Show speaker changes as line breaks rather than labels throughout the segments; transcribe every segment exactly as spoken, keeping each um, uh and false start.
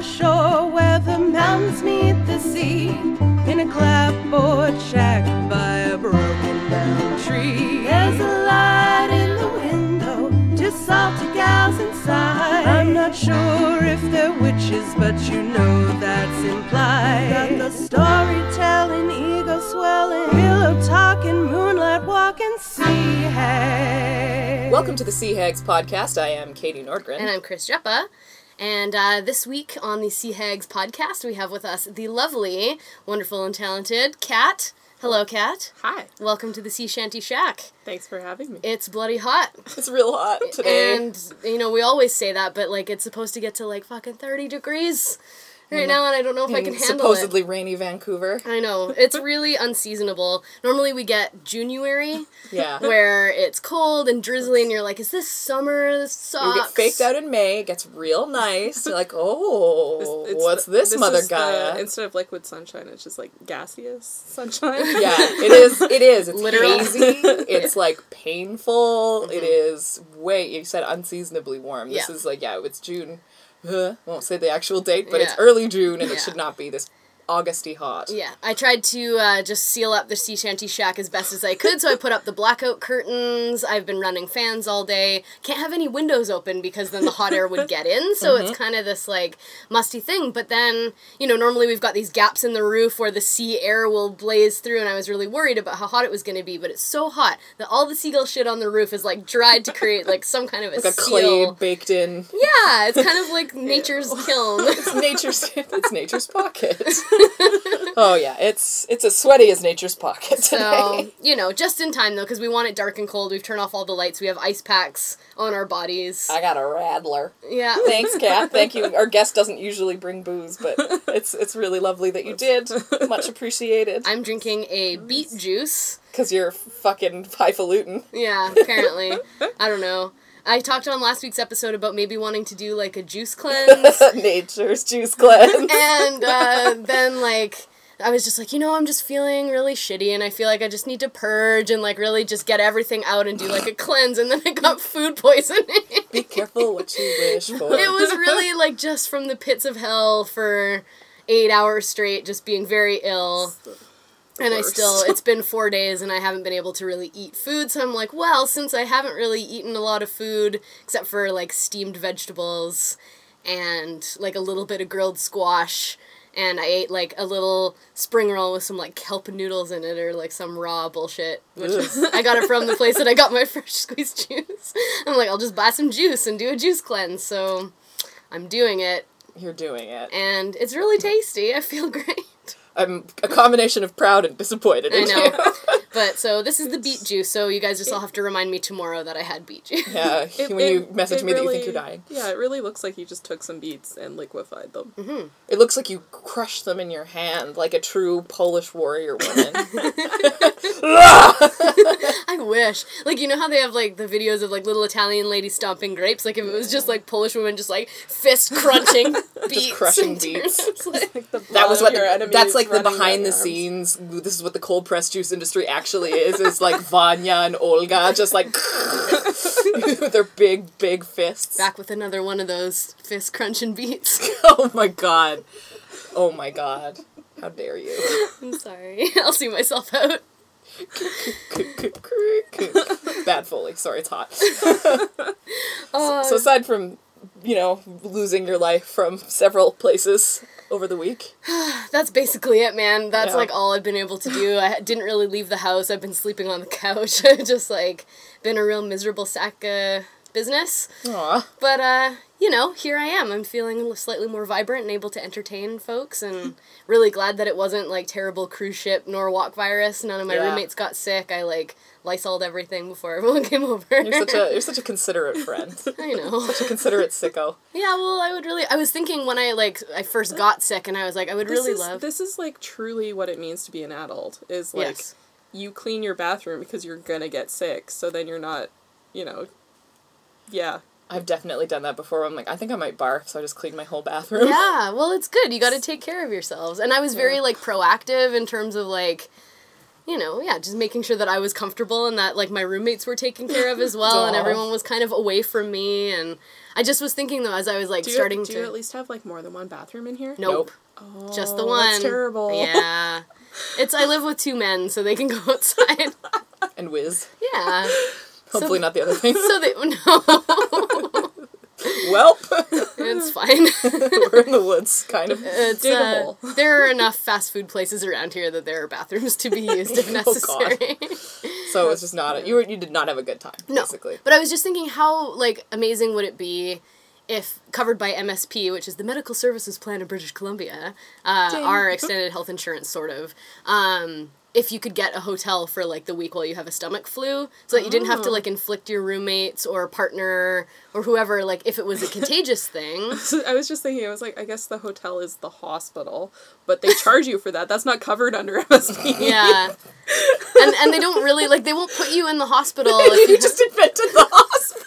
shore where the mountains meet the sea, in a clapboard shack by a broken down tree. There's a light in the window, two salty gals inside. I'm not sure if they're witches, but you know that's implied. Got the storytelling, ego swelling, pillow talking, moonlight walking, sea hags.
Welcome to the Sea Hags podcast. I am Katie Nordgren.
And I'm Chris Jeppa. And uh, this week on the Sea Hags podcast, we have with us the lovely, wonderful, and talented Kat. Hello, Kat.
Hi.
Welcome to the Sea Shanty Shack.
Thanks for having me.
It's bloody hot.
It's real hot today.
And, you know, we always say that, but, like, it's supposed to get to, like, fucking thirty degrees right now, and I don't know if
In
I can handle
supposedly
it.
rainy Vancouver.
I know. It's really unseasonable. Normally we get January,
Yeah.
where it's cold and drizzly, and you're like, is this summer? This sucks.
We get faked out in May, it gets real nice. You're like, oh,
It's- it's
what's
the-
this,
this
Mother
is the-
Gaia?
instead of liquid sunshine, it's just like gaseous sunshine.
Yeah, it is, it is. It's
Literal.
hazy, it's like painful,
Mm-hmm.
it is way, you said unseasonably warm. This
Yeah.
is like, yeah, it's June. Uh, won't say the actual date, but it's
Yeah.
early June and
Yeah.
it should not be this Augusty hot.
Yeah, I tried to uh, just seal up the Sea Shanty Shack as best as I could, so I put up the blackout curtains. I've been running fans all day. Can't have any windows open because then the hot air would get in, so
Mm-hmm.
it's kind of this, like, musty thing. But then, you know, normally we've got these gaps in the roof where the sea air will blaze through, and I was really worried about how hot it was going to be, but it's so hot that all the seagull shit on the roof is, like, dried to create, like, some kind of a
Like a clay
seal.
baked in.
Yeah, it's kind of like nature's kiln.
It's nature's it's nature's pocket. Oh yeah, it's it's as sweaty as nature's pocket today.
So, you know, just in time, though, because we want it dark and cold. We've turned off all the lights. We have ice packs on our bodies.
I got a rattler.
Yeah.
Thanks, Kat. Thank you. Our guest doesn't usually bring booze, but it's it's really lovely that you did. Much appreciated.
I'm drinking a beet juice.
Because you're fucking highfalutin.
Yeah, apparently. I don't know. I talked on last week's episode about maybe wanting to do, like, a juice cleanse.
Nature's juice cleanse.
And uh, then, like, I was just like, you know, I'm just feeling really shitty, and I feel like I just need to purge and, like, really just get everything out and do, like, a cleanse, and then I got food poisoning.
Be careful what you wish for.
It was really, like, just from the pits of hell for eight hours straight, just being very ill. And I
worst.
still, it's been four days and I haven't been able to really eat food, so I'm like, well, since I haven't really eaten a lot of food, except for, like, steamed vegetables and, like, a little bit of grilled squash, and I ate, like, a little spring roll with some, like, kelp noodles in it, or, like, some raw bullshit, which is, I got it from the place that I got my fresh squeezed juice. I'm like, I'll just buy some juice and do a juice cleanse, so I'm doing it,
You're doing it.
and it's really tasty. I feel great.
I'm a combination of proud and disappointed
I
in
know.
you.
But, so, this is the beet juice, so you guys just all have to remind me tomorrow that I had beet juice.
Yeah,
It-
when you
it-
message
it
me that you
really-
think you're dying.
Yeah, it really looks like you just took some beets and liquefied them.
Mm-hmm.
It looks like you crushed them in your hand like a true Polish warrior woman.
I wish. Like, you know how they have, like, the videos of, like, little Italian ladies stomping grapes? Like, if it was just, like, Polish women just, like, fist-crunching beets.
crushing
and
beets.
turnips, like-
Like the
That was
blood
what
of your
the,
enemies
that's like the
running down
behind the
your arms.
scenes. This is what the cold pressed juice industry actually is. Is like Vanya and Olga just like with their big big fists.
Back with another one of those fist-crunching beets.
Oh my god. Oh my god. How dare you?
I'm sorry. I'll see myself out.
Bad Foley. Sorry, it's hot.
Uh,
So aside from, you know, losing your life from several places over the week.
That's basically it, man. That's,
Yeah.
like, all I've been able to do. I didn't really leave the house. I've been sleeping on the couch. Just, like, been a real miserable sack of business.
Aw.
But, uh, you know, here I am. I'm feeling slightly more vibrant and able to entertain folks, and really glad that it wasn't, like, terrible cruise ship Norwalk virus. None of my
Yeah.
roommates got sick. I, like, Lysoled everything before everyone came over.
You're such a you're such a considerate friend.
I know.
Such a considerate sicko.
Yeah, well, I would really... I was thinking when I, like, I first got sick, and I was like, I would
This
really
is,
love...
This is, like, truly what it means to be an adult, is, like,
Yes.
you clean your bathroom because you're gonna get sick, so then you're not, you know, yeah.
I've definitely done that before. I'm like, I think I might barf, so I just cleaned my whole bathroom.
Yeah, well, it's good. You got to take care of yourselves. And I was very, like, proactive in terms of, like, you know, yeah, just making sure that I was comfortable and that, like, my roommates were taken care of as well, and everyone was kind of away from me, and I just was thinking, though, as I was, like,
do you,
starting
do
to...
Do you at least have, like, more than one bathroom in here?
Nope.
Oh,
Just the one.
That's terrible.
Yeah. It's, I live with two men, so they can go outside.
And whiz.
Yeah.
Hopefully
so,
not the other thing.
So they, no.
Welp.
It's fine.
We're in the woods, kind of.
It's,
Dig a
uh,
hole.
there are enough fast food places around here that there are bathrooms to be used if
Oh,
necessary.
So it's just not, a, you were, you did not have a good time,
No.
basically.
But I was just thinking how, like, amazing would it be if covered by M S P, which is the Medical Services Plan of British Columbia, uh,
Ding.
our extended health insurance, sort of, um, if you could get a hotel for, like, the week while you have a stomach flu, so that you didn't have to, like, inflict your roommates or partner or whoever, like, if it was a contagious thing.
So I was just thinking, I was like, I guess the hotel is the hospital, but they charge you for that. That's not covered under M S P.
Yeah. And and they don't really, like, they won't put you in the hospital if
You
you
just invented the hospital.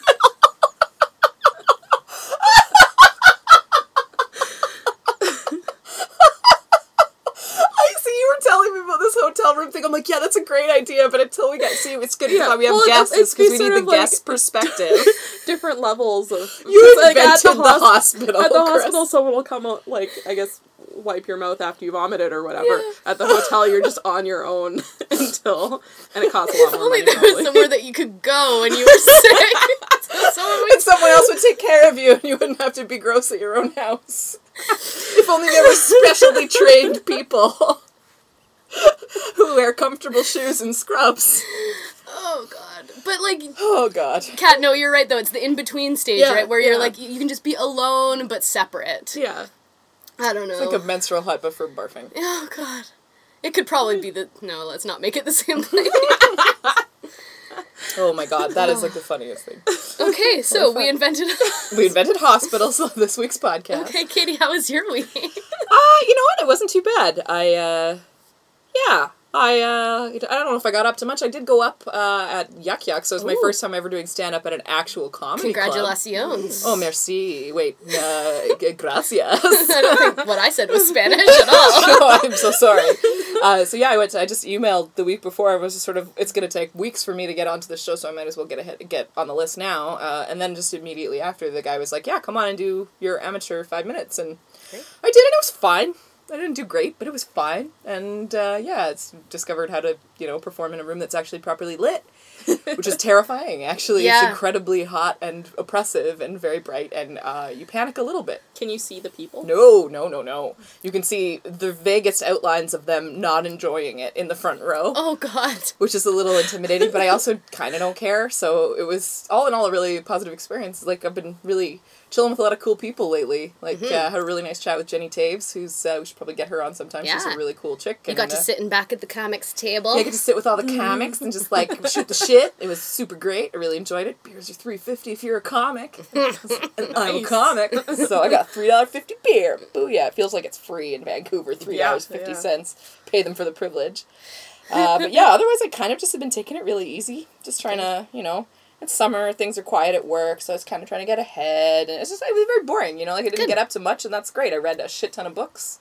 I see you were telling me about this hotel room thing. I'm like, yeah, that's a great idea, but until we get, see, it's good
Yeah,
why we have
well,
guests
it's-
because we
it's
need
sort
the
of like-
guest perspective.
Different levels of...
You
like,
invented
at
the,
hos-
hospital,
At the
Chris.
hospital, someone will come, out, like, I guess, wipe your mouth after you vomited or whatever. At the hotel, you're just on your own until... And it costs a lot
if
more
only
money,
there was
probably.
somewhere that you could go when you were sick. So someone would
And someone else would take care of you and you wouldn't have to be gross at your own house. If only there were specially trained people who wear comfortable shoes and scrubs.
Oh, God. But, like,
Oh, God.
Kat, no, you're right, though. It's the in-between stage,
Yeah,
right? Where you're,
yeah.
like, you can just be alone, but separate.
Yeah.
I don't know.
Think of menstrual hut, but for barfing.
Oh, God. It could probably be the... No, let's not make it the same thing.
Oh, my God. That is, like, the funniest thing.
Okay, so we invented...
We invented hospitals on this week's podcast.
Okay, Katie, how was your week?
Uh, you know what? It wasn't too bad. I, uh... Yeah. I, uh... I don't know if I got up to much. I did go up, uh, at Yuck Yuck, so it was my
Ooh.
first time ever doing stand-up at an actual comedy club.
Congratulations.
Oh, merci. Wait, uh, g- gracias.
I don't think what I said was Spanish at all.
Oh, I'm so sorry. Uh, so yeah, I went to, I just emailed the week before. I was just sort of, it's going to take weeks for me to get onto the show, so I might as well get ahead, get on the list now. Uh, and then just immediately after, the guy was like, yeah, come on and do your amateur five minutes. And
Great.
I did, and it was fine. I didn't do great, but it was fine. And uh, yeah, it's discovered how to, you know, perform in a room that's actually properly lit. Which is terrifying, actually.
Yeah.
It's incredibly hot and oppressive and very bright, and uh, you panic a little bit.
Can you see the people?
No, no, no, no. You can see the vaguest outlines of them not enjoying it in the front row,
Oh, God.
which is a little intimidating, but I also kind of don't care, so it was, all in all, a really positive experience. Like, I've been really chilling with a lot of cool people lately. Like,
Mm-hmm.
uh, had a really nice chat with Jenny Taves, who's, uh, we should probably get her on sometime. She's
Yeah.
a really cool chick.
You
and,
got to
uh,
sit in back at the comics table.
Yeah, I get to sit with all the comics and just, like, shoot the shit. It was super great. I really enjoyed it. Beers are three fifty if you're a comic. And I'm a
Nice.
comic, so I got three dollars fifty beer. Booyah. It feels like it's free in Vancouver, three dollars and fifty cents. Pay them for the privilege. Uh, but yeah, otherwise I kind of just have been taking it really easy. Just trying to, you know, it's summer, things are quiet at work, so I was kind of trying to get ahead. And it's just, it was very boring, you know, like I didn't
Good.
get up to much, and that's great. I read a shit ton of books.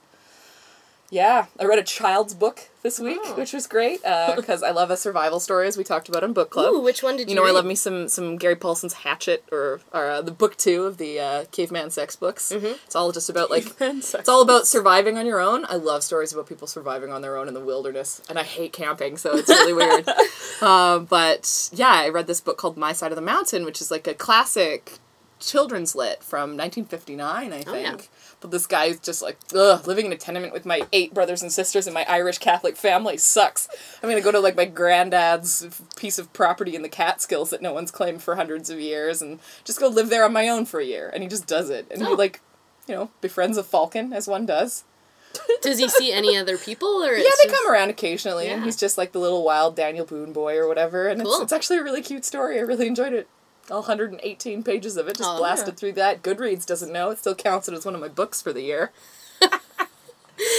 Yeah, I read a child's book this week,
Oh.
which was great, because I love a survival story, as we talked about in book club.
Ooh, which one did you
You know, I
read?
love me some some Gary Paulson's Hatchet, or or uh, the book two of the uh, Caveman Sex books. Mm-hmm. It's all just about like it's all about surviving on your own. I love stories about people surviving on their own in the wilderness, and I hate camping, so it's really weird. Um, but yeah, I read this book called My Side of the Mountain, which is like a classic children's lit from nineteen fifty-nine, I think.
Oh, yeah.
But this guy is just like, ugh, living in a tenement with my eight brothers and sisters and my Irish Catholic family sucks. I'm gonna go to like my granddad's piece of property in the Catskills that no one's claimed for hundreds of years and just go live there on my own for a year. And he just does it. And
Oh.
he like, you know, befriends a falcon, as one does.
Does he see any other people, or
Yeah,
it's
they
just...
come around occasionally, and
Yeah.
he's just like the little wild Daniel Boone boy or whatever, and it's,
Cool.
it's actually a really cute story. I really enjoyed it. All one hundred eighteen pages of it, just
Oh,
blasted
yeah.
through that. Goodreads doesn't know. It still counts it as one of my books for the year.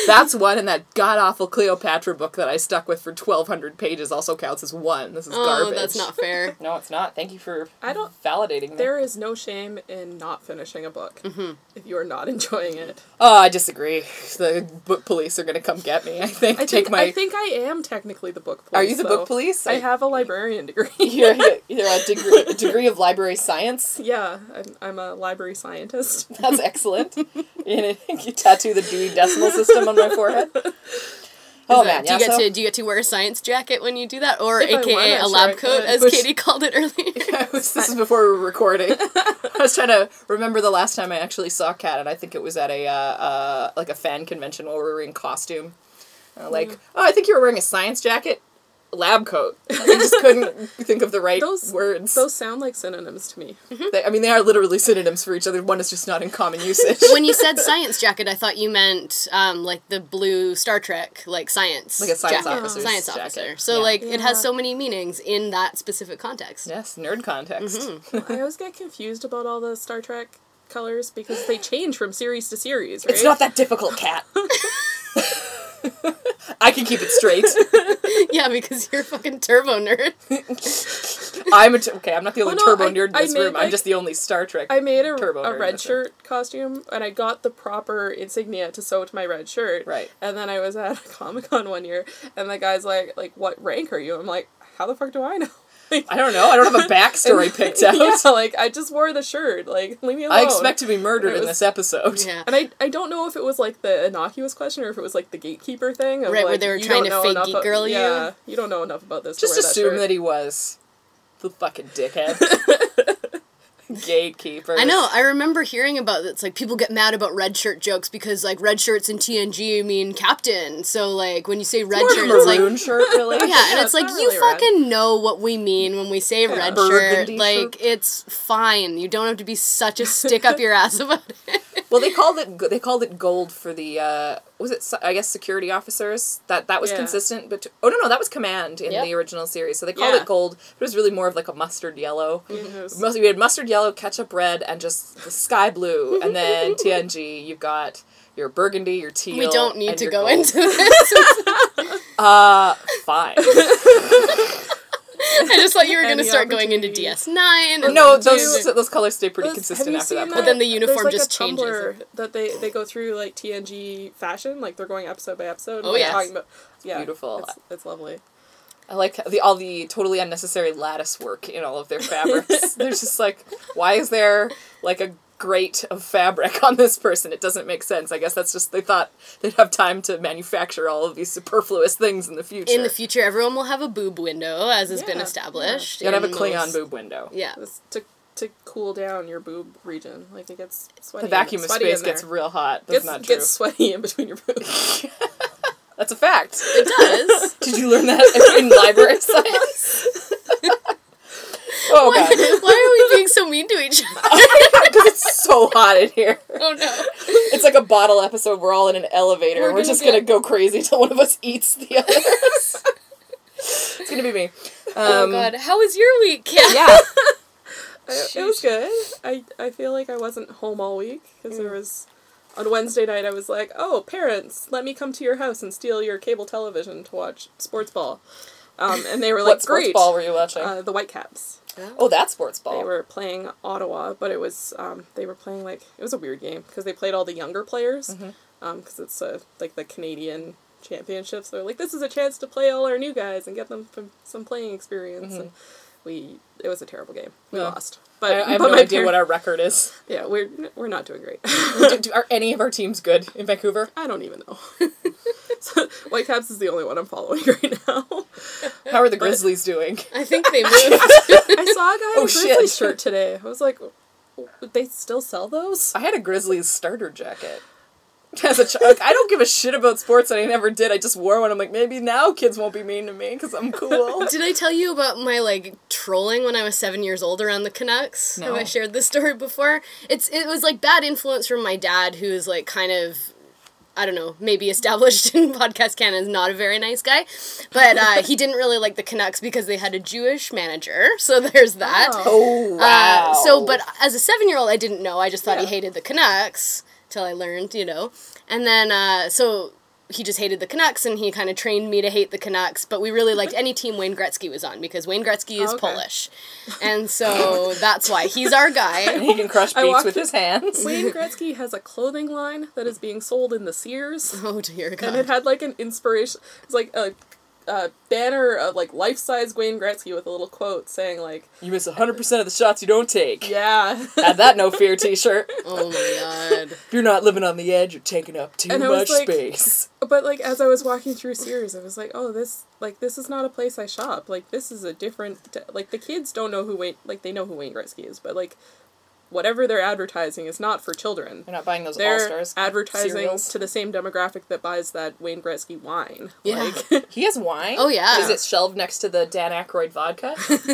That's one, and that god-awful Cleopatra book that I stuck with for twelve hundred pages also counts as one. This is
oh,
garbage.
that's not fair.
No, it's not. Thank you for
I don't,
validating me.
There is no shame in not finishing a book
Mm-hmm.
if you are not enjoying it.
Oh, I disagree. The book police are going to come get me, I think.
I
Take
think,
my...
I think I am technically the book police.
Are you the
though.
book police?
I have a librarian degree.
You're, you're a, degree, a degree of library science?
Yeah, I'm, I'm a library scientist.
That's excellent. You, you tattoo the Dewey Decimal System on my forehead? Oh, man,
do you
yeah,
get
so?
to do you get to wear a science jacket when you do that, or
If I
A K A
wanted,
a
sure,
lab
I
coat,
could.
as
Which-
Katie called it earlier?
This is before we were recording. I was trying to remember the last time I actually saw Kat, and I think it was at a uh, uh, like a fan convention where we were in costume. Uh, like,
Mm.
oh, I think you were wearing a science jacket, lab coat. I just couldn't think of the right
Those
words.
Those sound like synonyms to me.
They, I mean, they are literally synonyms for each other. One is just not in common usage.
When you said science jacket, I thought you meant um, like the blue Star Trek, like science,
Like a science
jacket.
officer's
science
jacket.
officer. So
Yeah.
like it has
Yeah.
so many meanings in that specific context.
Yes, nerd context.
Mm-hmm.
I always get confused about all the Star Trek colors because they change from series to series, right?
It's not that difficult, Kat. I can keep it straight.
Yeah, because you're a fucking turbo nerd.
I'm a t- okay. I'm not the only
Well, no,
turbo
I-
nerd in
I
this
made,
room. I'm
like-
just the only Star Trek.
I made a,
Turbo nerd
a
in
red
this room.
shirt costume, and I got the proper insignia to sew to my red shirt.
Right.
And then I was at a Comic-Con one year, and the guy's like, like, what rank are you? I'm like, how the fuck do I know? Like,
I don't know. I don't have a backstory picked out.
yeah, like, I just wore the shirt. Like, leave me alone.
I expect to be murdered
It
in
was-
this episode.
Yeah.
And I, I don't know if it was, like, the innocuous question or if it was, like, the gatekeeper thing. Of,
Right, where
like,
they were
you
trying
don't
to
know
fake
enough
geek
o-
girl you.
Yeah, you don't know enough about this
Just
to wear
assume
that, shirt.
that he was the fucking dickhead. Gatekeeper.
I know. I remember hearing about it's like people get mad about red shirt jokes because like red shirts in T N G mean captain. So like when you say red
More
shirt,
of a
it's like
maroon shirt, really.
yeah, and
Yeah,
it's like
it's not
you
really red.
fucking know what we mean when we say red shirt.
Burgundy
Like
shirt.
it's fine. You don't have to be such a stick up your ass about it.
Well, they called it they called it gold for the uh, was it I guess security officers that that was
Yeah.
consistent. But oh no no that was command in
Yep.
the original series. So they called
Yeah.
it gold. But it was really more of like a mustard yellow.
Mhm.
Most we had mustard yellow, ketchup red, and just the sky blue. And then T N G, you've got your burgundy, your teal.
We don't need
and
to
your
go
gold.
into this.
Uh, fine.
I just thought you were going to
Any
start going into
opportunity.
D S nine. And
no,
do-
those those colors stay pretty
Those-
consistent
have you
after
seen
that.
that?
point.
But then the uniform
There's, like,
just
a
changes.
Tumblr that they, they go through like T N G fashion, like they're going episode by episode.
Oh,
and
yes.
talking about, yeah,
beautiful.
It's, it's lovely.
I like the all the totally unnecessary lattice work in all of their fabrics. There's just like, why is there like a grate of fabric on this person? It doesn't make sense. I guess that's just they thought they'd have time to manufacture all of these superfluous things in the future.
In the future, everyone will have a boob window, as has been
Yeah,
established.
you gotta have a
in
Klingon
those-
boob window.
Yeah.
It's to to cool down your boob region, like it gets sweaty.
The vacuum of
sweaty
space
in there.
gets real hot. That's
gets,
not true.
gets sweaty in between your boobs.
That's a fact.
It does.
Did you learn that in library science? Oh
why,
god.
why are we being so mean to each other?
Because it's so hot in here.
Oh no.
It's like a bottle episode. We're all in an elevator.
We're
We're,
gonna
just
get-
gonna go crazy till one of us eats the others. It's gonna be me.
Oh
Um,
god. How was your week, Kat?
Yeah.
I- it was good. I, I feel like I wasn't home all week because
Mm.
there was on Wednesday night I was like, oh parents, let me come to your house and steal your cable television to watch sports ball, um, and they were like,
What sports
great.
ball were you watching?
Uh, the Whitecaps.
oh, that's sports ball.
They were playing Ottawa, but it was um, they were playing like it was a weird game because they played all the younger players, because
Mm-hmm.
it's uh, like the Canadian championships. They're like, this is a chance to play all our new guys and get them from some playing experience. And we it was a terrible game. We
No.
lost. But
I, I have
but
no
my
idea
par-
what our record is.
yeah, we're we're not doing great.
do, do- are any of our teams good in Vancouver?
I don't even know. So, Whitecaps is the only one I'm following right now.
How are the Grizzlies doing?
I think they moved.
I saw a guy in
Oh,
a
shit.
Grizzlies shirt today. I was like, would they still sell those?
I had a Grizzlies starter jacket. As a child, I don't give a shit about sports, and I never did. I just wore one. I'm like, maybe now kids won't be mean to me because I'm cool.
Did I tell you about my like trolling when I was seven years old around the Canucks?
No.
Have I shared this story before? It's it was like bad influence from my dad, who is like kind of, I don't know, maybe established in podcast canon as not a very nice guy, but uh, he didn't really like the Canucks because they had a Jewish manager. So there's that.
Oh wow!
Uh, so, but as a seven-year-old, I didn't know. I just thought he
Yeah.
hated the Canucks till I learned, you know. And then, uh, so he just hated the Canucks, and he kind of trained me to hate the Canucks, but we really liked any team Wayne Gretzky was on, because Wayne Gretzky is
Oh, okay.
Polish. And so that's why. He's our guy.
He can crush
I
beaks
walked
with his hands.
Wayne Gretzky has a clothing line that is being sold in the Sears.
Oh, dear God.
And it had, like, an inspiration. It's like a, a banner of, like, life-size Wayne Gretzky with a little quote saying, like...
You miss one hundred percent of the shots you don't take.
Yeah.
Add that no fear t-shirt.
Oh, my God.
If you're not living on the edge, you're taking up too
And I
much
was like-
space.
But, like, as I was walking through Sears, I was like, oh, this, like, this is not a place I shop. Like, this is a different... Like, the kids don't know who Wayne... Like, they know who Wayne Gretzky is, but, like... Whatever they're advertising is not for children.
You're not buying those
They're
All-Stars
advertising
cereals.
to the same demographic that buys that Wayne Gretzky wine.
Yeah.
Like,
He has wine?
Oh, yeah.
Is it shelved next to the Dan Aykroyd vodka?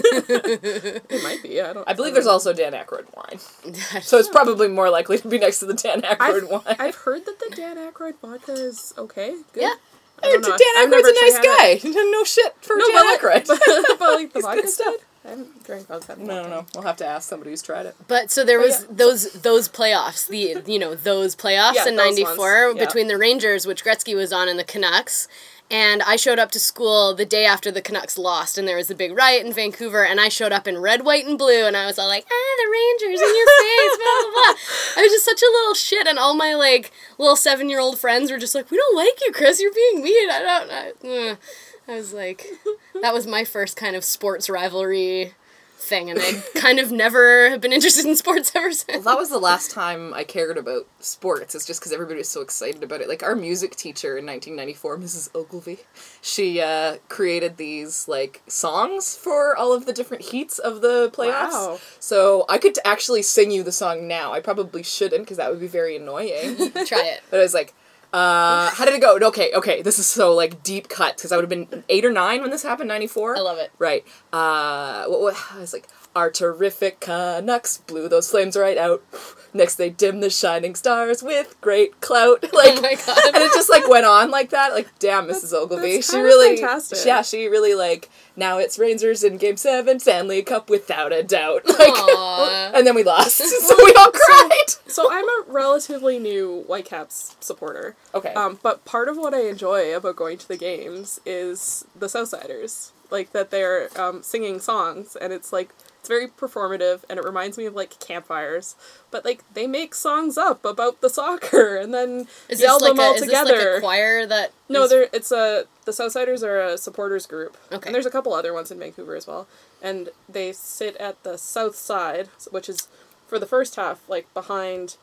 it might be. I don't.
I believe
I
there's
don't
also Dan Aykroyd wine. So it's probably more likely to be next to the Dan Aykroyd
I've,
wine.
I've heard that the Dan Aykroyd vodka is okay. Good.
Yeah.
I don't know.
Dan
I've
Aykroyd's
never
a nice
tried
guy. No shit for
No,
Dan
but like,
Aykroyd.
but, but like the
He's good
vodka
stuff.
good. I haven't drank vodka. in a
No,
long
no, no.
time.
We'll have to ask somebody who's tried it.
But so there
But
was
yeah.
those those playoffs, the you know those playoffs
Yeah,
in
those
ninety-four
ones, yeah.
between the Rangers, which Gretzky was on, and the Canucks. And I showed up to school the day after the Canucks lost, and there was a big riot in Vancouver, and I showed up in red, white, and blue, and I was all like, ah, the Rangers in your face, blah, blah, blah. I was just such a little shit, and all my, like, little seven-year-old friends were just like, we don't like you, Chris, you're being mean, I don't, I, uh. I was like, that was my first kind of sports rivalry thing, and I kind of never have been interested in sports ever since.
Well, that was the last time I cared about sports. It's just because everybody was so excited about it. Like, our music teacher in nineteen ninety-four, Missus Ogilvy, she uh, created these, like, songs for all of the different heats of the playoffs.
Wow.
So I could actually sing you the song now. I probably shouldn't, because that would be very annoying.
Try it.
But I was like, uh, how did it go? Okay, okay, this is so, like, deep cut, because I would have been eight or nine when this happened, ninety-four.
I love it.
Right. Uh, what, what, I was like, our terrific Canucks blew those flames right out. Next they dim the shining stars with great clout. Like,
Oh my God.
and it just, like, went on like that. Like, damn, Missus Ogilvy.
that's
She
kinda
really,
fantastic.
yeah, she really, like, now it's Rangers in Game seven, Stanley Cup without a doubt. Like,
Aw.
and then we lost, so we all cried.
So I'm a relatively new Whitecaps supporter.
Okay.
Um, but part of what I enjoy about going to the games is the Southsiders. Like, that they're um, singing songs, and it's, like, it's very performative, and it reminds me of, like, campfires. But, like, they make songs up about the soccer, and then
Is
yell
this like
them
a,
all
is
together.
this like a choir that
No,
is-
they're it's a the Southsiders are a supporters group.
Okay.
And there's a couple other ones in Vancouver as well. And they sit at the south side, which is for the first half, like behind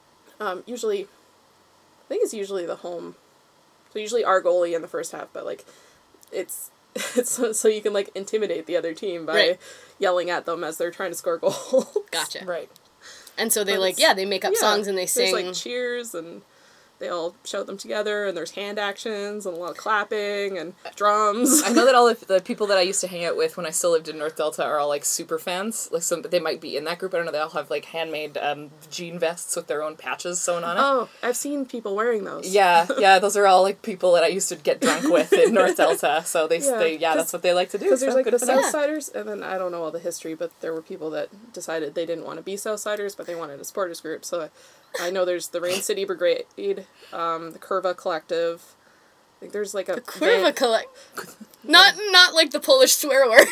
um usually I think it's usually the home. So usually our goalie in the first half, but like it's it's so, so you can like intimidate the other team by
Right.
yelling at them as they're trying to score goals.
Gotcha.
Right.
And so they
But
like
it's-
yeah they make up
Yeah,
songs and they sing.
There's like cheers and they all shout them together, and there's hand actions and a lot of clapping and drums.
I know that all of the people that I used to hang out with when I still lived in North Delta are all, like, super fans. Like, some, they might be in that group. I don't know. They all have, like, handmade um, jean vests with their own patches sewn on it.
Oh, I've seen people wearing those.
Yeah, yeah, those are all, like, people that I used to get drunk with in North Delta. So they,
Yeah,
they yeah,
'cause-
that's what they like to do.
Because there's
so
like
good
the
for them.
Southsiders, and then I don't know all the history, but there were people that decided they didn't want to be Southsiders, but they wanted a supporters group. So I, I know there's the Rain City Brigade, um, the Curva Collective. I think there's like a
The Curva
van-
collect. Not not like the Polish swear word.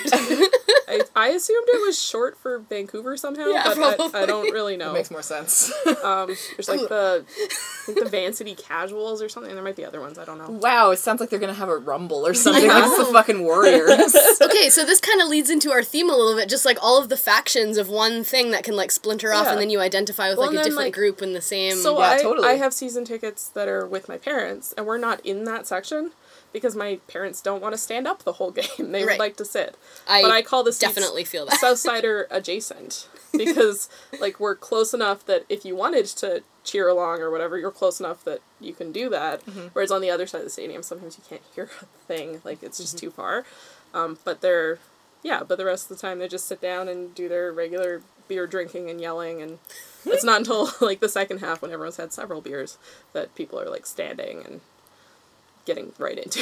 I, I assumed it was short for Vancouver somehow,
Yeah,
but I, I
probably.
don't really know.
It makes more sense.
Um, there's like the I think the Van City Casuals or something. There might be other ones. I don't know.
Wow, it sounds like they're gonna have a rumble or something. Like it's the fucking Warriors.
Okay, so this kind of leads into our theme a little bit, just like all of the factions of one thing that can like splinter off,
Yeah.
and then you identify with
Well,
like a
and then,
different
like-
group in the same.
So
Yeah,
I,
totally.
I have season tickets that are with my parents, and we're not in that section because my parents don't want to stand up the whole game. They
Right.
would like to sit.
I
but I call the seats
definitely feel that.
Southsider adjacent because like we're close enough that if you wanted to cheer along or whatever, you're close enough that you can do that.
Mm-hmm.
Whereas on the other side of the stadium, sometimes you can't hear a thing. Like it's
Mm-hmm.
just too far. Um, but they're yeah. But the rest of the time they just sit down and do their regular beer drinking and yelling, and it's not until like the second half when everyone's had several beers that people are like standing and getting right into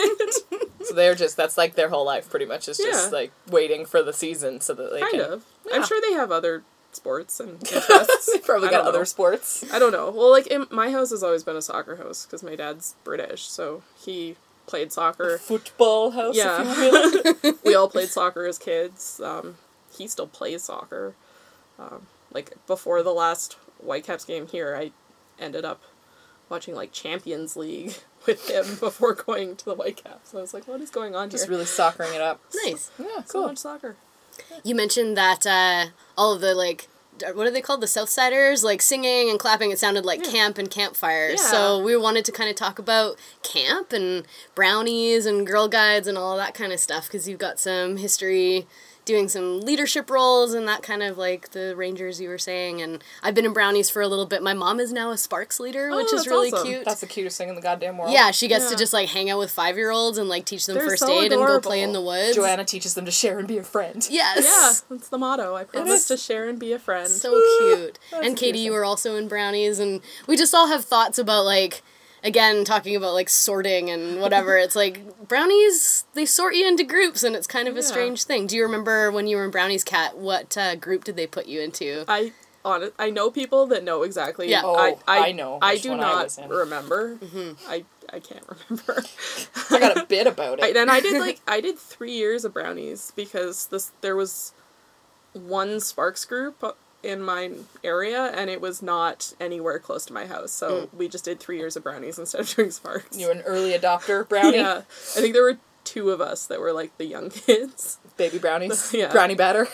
it.
So they're just, that's like their whole life pretty much, is just
Yeah.
like waiting for the season so that they
Kind
can.
of.
Yeah.
I'm sure they have other sports and interests.
They probably
I
got
don't
other
know.
sports.
I don't know. Well, like, in, my house has always been a soccer house, because my dad's British, so he played soccer.
Football house,
Yeah.
if you will.
We all played soccer as kids. Um, he still plays soccer. Um, like, before the last Whitecaps game here, I ended up watching, like, Champions League with him before going to the Whitecaps. So I was like, what is going on
Just
here?
really soccering it up.
Nice.
Yeah,
So
cool.
much soccer.
You mentioned that uh, all of the, like, what are they called? The Southsiders? Like, singing and clapping, it sounded like
Yeah.
camp and campfire.
Yeah.
So we wanted to kind of talk about camp and brownies and Girl Guides and all that kind of stuff, because you've got some history doing some leadership roles and that kind of, like, the Rangers you were saying. And I've been in brownies for a little bit. My mom is now a Sparks leader,
Oh,
which is
that's
really
awesome.
cute.
That's the cutest thing in the goddamn world.
Yeah, she gets to
Yeah.
just, like, hang out with five-year-olds and, like, teach them
They're
first
so
aid and go
adorable.
play in the woods.
Joanna teaches them to share and be a friend.
Yes.
Yeah, that's the motto. I promise
is.
to share and be a friend.
So cute. And Katie, you were also in brownies, and we just all have thoughts about, like, again, talking about, like, sorting and whatever. It's like, brownies, they sort you into groups, and it's kind of a
Yeah.
strange thing. Do you remember when you were in Brownies, Kat, what uh, group did they put you into?
I on I know people that know exactly.
Yeah.
Oh,
I, I,
I know
I
which
do
one I
not
was in.
remember.
Mm-hmm.
I I can't remember.
I got a bit about
I,
it.
and I did like I did three years of brownies because this there was one Sparks group in my area, and it was not anywhere close to my house. So we just did three years of brownies instead of doing Sparks.
You were an early adopter brownie?
Yeah, I think there were two of us that were like the young kids.
Baby brownies?
Yeah.
Brownie batter?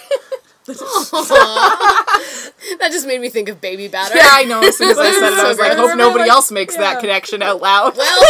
That just made me think of baby batter.
Yeah, I know. As soon as I said it, I was
So
like,
good.
hope nobody
Like,
else makes
yeah.
that connection out loud.
Well,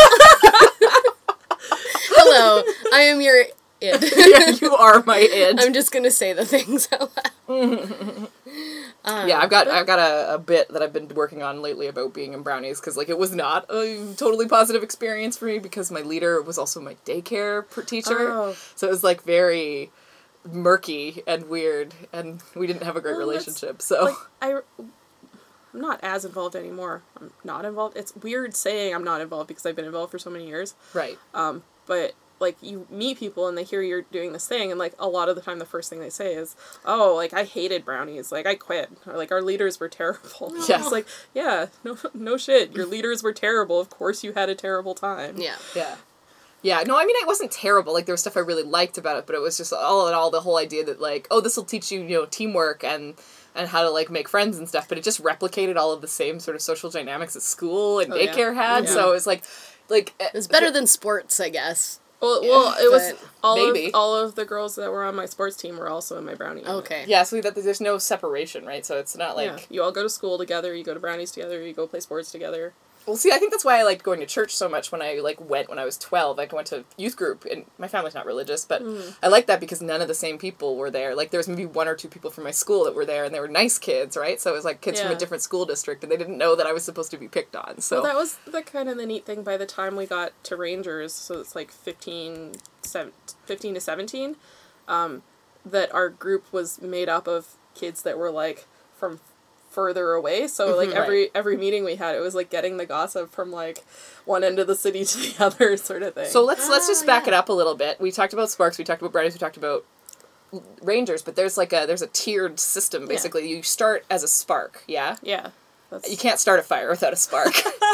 hello, I am your id.
Yeah, you are my id.
I'm just gonna say the things out loud.
Yeah, I've got I've got a, a bit that I've been working on lately about being in brownies, because like it was not a totally positive experience for me, because my leader was also my daycare per- teacher,
Oh.
so it was like very murky and weird, and we didn't have a great
Well, that's-
relationship. So
Like I, I'm not as involved anymore. I'm not involved. It's weird saying I'm not involved because I've been involved for so many years.
right,
Um, but like you meet people and they hear you're doing this thing, and like a lot of the time the first thing they say is, "Oh, like I hated brownies. Like I quit. Or like our leaders were terrible."
Yes.
It's like, yeah, no, no shit. Your leaders were terrible. Of course you had a terrible time.
Yeah.
yeah. Yeah, no, I mean, it wasn't terrible. Like, there was stuff I really liked about it, but it was just all in all the whole idea that, like, oh, this will teach you, you know, teamwork and and how to, like, make friends and stuff, but it just replicated all of the same sort of social dynamics that school and
Oh, yeah.
daycare had,
Yeah.
so it was like, like...
It was better than sports, I guess.
Well, well, it was
but
all
maybe.
of all of the girls that were on my sports team were also in my brownie unit.
Okay.
Yeah, so that there's no separation, right? So it's not like...
Yeah. You all go to school together. You go to brownies together. You go play sports together.
Well, see, I think that's why I liked going to church so much when I, like, went when I was twelve. Like, I went to youth group, and my family's not religious, but
Mm.
I liked that because none of the same people were there. Like, there was maybe one or two people from my school that were there, and they were nice kids, right? So it was, like, kids from a
Yeah.
different school district, and they didn't know that I was supposed to be picked on, so...
Well, that was the kind of the neat thing by the time we got to Rangers, so it's like fifteen, seven, fifteen to seventeen, um, that our group was made up of kids that were, like, from further away, so, like, every
Right.
every meeting we had, it was, like, getting the gossip from, like, one end of the city to the other sort of thing.
So let's let's just
Oh,
back
yeah.
it up a little bit. We talked about Sparks, we talked about Brownies, we talked about Rangers, but there's like a there's a tiered system basically. You start as a spark, yeah?
yeah. That's,
You can't start a fire without a spark.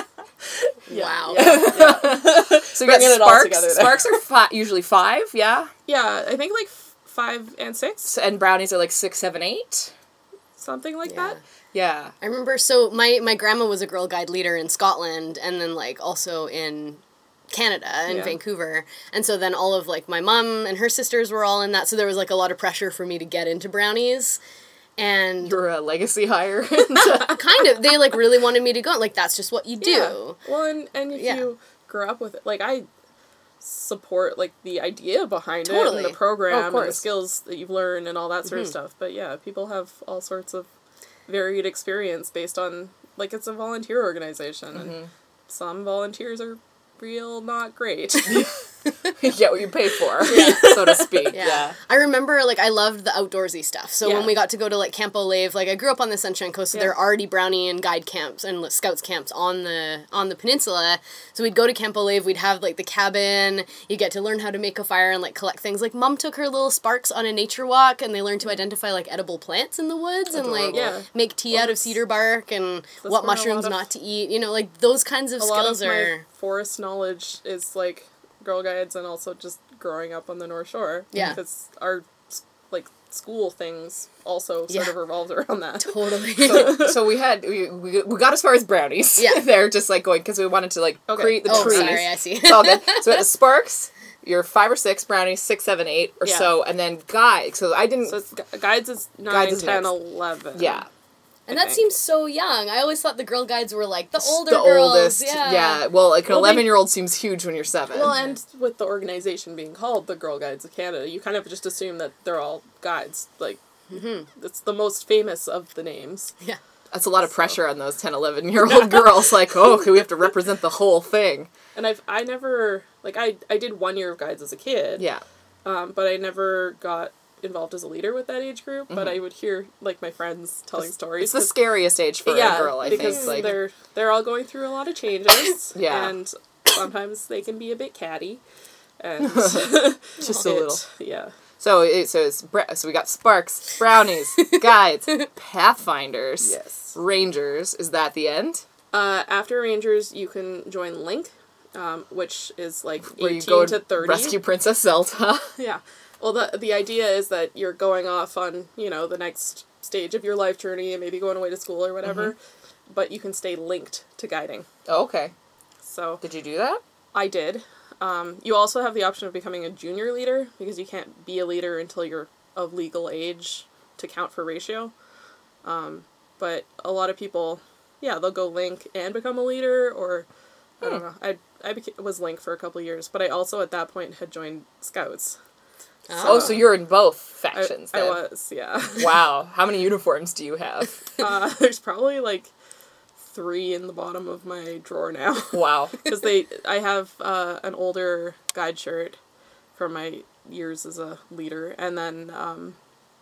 Wow.
So you got
Bringing it all
sparks.
together there.
Sparks are fi- usually five, yeah?
yeah, I think, like, f- five and six,
S- And brownies are like six, seven, eight.
something like
Yeah.
that.
Yeah.
I remember, so my, my grandma was a Girl Guide leader in Scotland, and then, like, also in Canada, in
Yeah.
Vancouver. And so then all of, like, my mom and her sisters were all in that, so there was, like, a lot of pressure for me to get into brownies. And
You're a legacy hire.
kind of, they, like, really wanted me to go. Like, that's just what you do.
Yeah. Well, and, and if
Yeah.
you grew up with it, like, I support, like, the idea behind it
Totally.
and the program
Oh, of
and the
course.
skills that you've learned and all that sort of stuff. But yeah, people have all sorts of varied experience based on, like, it's a volunteer organization, and some volunteers are real not great.
you get what you pay for, so to speak. Yeah. yeah.
I remember, like, I loved the outdoorsy stuff. So yeah. when we got to go to, like, Camp Olave, like, I grew up on the Sunshine Coast, so yeah. there are already brownie and guide camps and scouts camps on the on the peninsula. So we'd go to Camp Olave, we'd have, like, the cabin, you get to learn how to make a fire and, like, collect things. Like, Mom took her little Sparks on a nature walk, and they learned to identify, like, edible plants in the woods and, like, yeah. make tea well, out of cedar bark and what mushrooms of, not to eat. You know, like, those kinds of
a
skills
lot of
are...
my forest knowledge is, like, Girl Guides and also just growing up on the North Shore.
Yeah.
Because our, like, school things also sort
yeah.
of revolved around that.
Totally.
so, so we had, we, we we got as far as brownies.
Yeah.
They're just, like, going, because we wanted to, like,
okay.
create the
oh,
trees.
sorry, I see.
It's all good. So we had the Sparks, your five or six, brownies, six, seven, eight, or
yeah.
so, and then Guides. So I didn't...
So it's, Guides is nine,
Guides is
ten,
next.
eleven.
Yeah.
And that seems so young. I always thought the Girl Guides were, like, the older
the
girls.
oldest.
Yeah.
yeah. Well, like, an
well,
eleven-year-old seems huge when you're seven.
Well, and with the organization being called the Girl Guides of Canada, you kind of just assume that they're all guides. Like, mm-hmm. it's the most famous of the names.
Yeah.
That's a lot of so. pressure on those ten, eleven-year-old girls. Like, oh, okay, we have to represent the whole thing.
And I've, I never, like, I, I did one year of guides as a kid.
Yeah.
Um, but I never got involved as a leader with that age group, but mm-hmm. I would hear, like, my friends telling
it's,
stories.
It's the scariest age for
yeah,
a girl, I
because
think. Like,
they're, they're all going through a lot of changes.
yeah.
And sometimes they can be a bit catty. And
just a
it,
little.
Yeah.
So, it, so, it's, so we got Sparks, Brownies, Guides, Pathfinders,
yes.
Rangers. Is that the end?
Uh, after Rangers, you can join Link, um, which is, like,
Where
eighteen
you go
to thirty.
Rescue Princess Zelda.
Yeah. Well, the the idea is that you're going off on, you know, the next stage of your life journey and maybe going away to school or whatever, mm-hmm. but you can stay linked to guiding.
Oh, okay.
So...
Did you do that?
I did. Um, you also have the option of becoming a junior leader, because you can't be a leader until you're of legal age to count for ratio. Um, but a lot of people, yeah, they'll go Link and become a leader, or, I don't know, I, I beca- was Link for a couple of years, but I also at that point had joined Scouts.
Oh, oh so you're in both factions
I,
then.
I was, yeah.
Wow. How many uniforms do you have?
uh, there's probably, like, three in the bottom of my drawer now.
Wow.
Because they, I have uh, an older guide shirt from my years as a leader, and then um,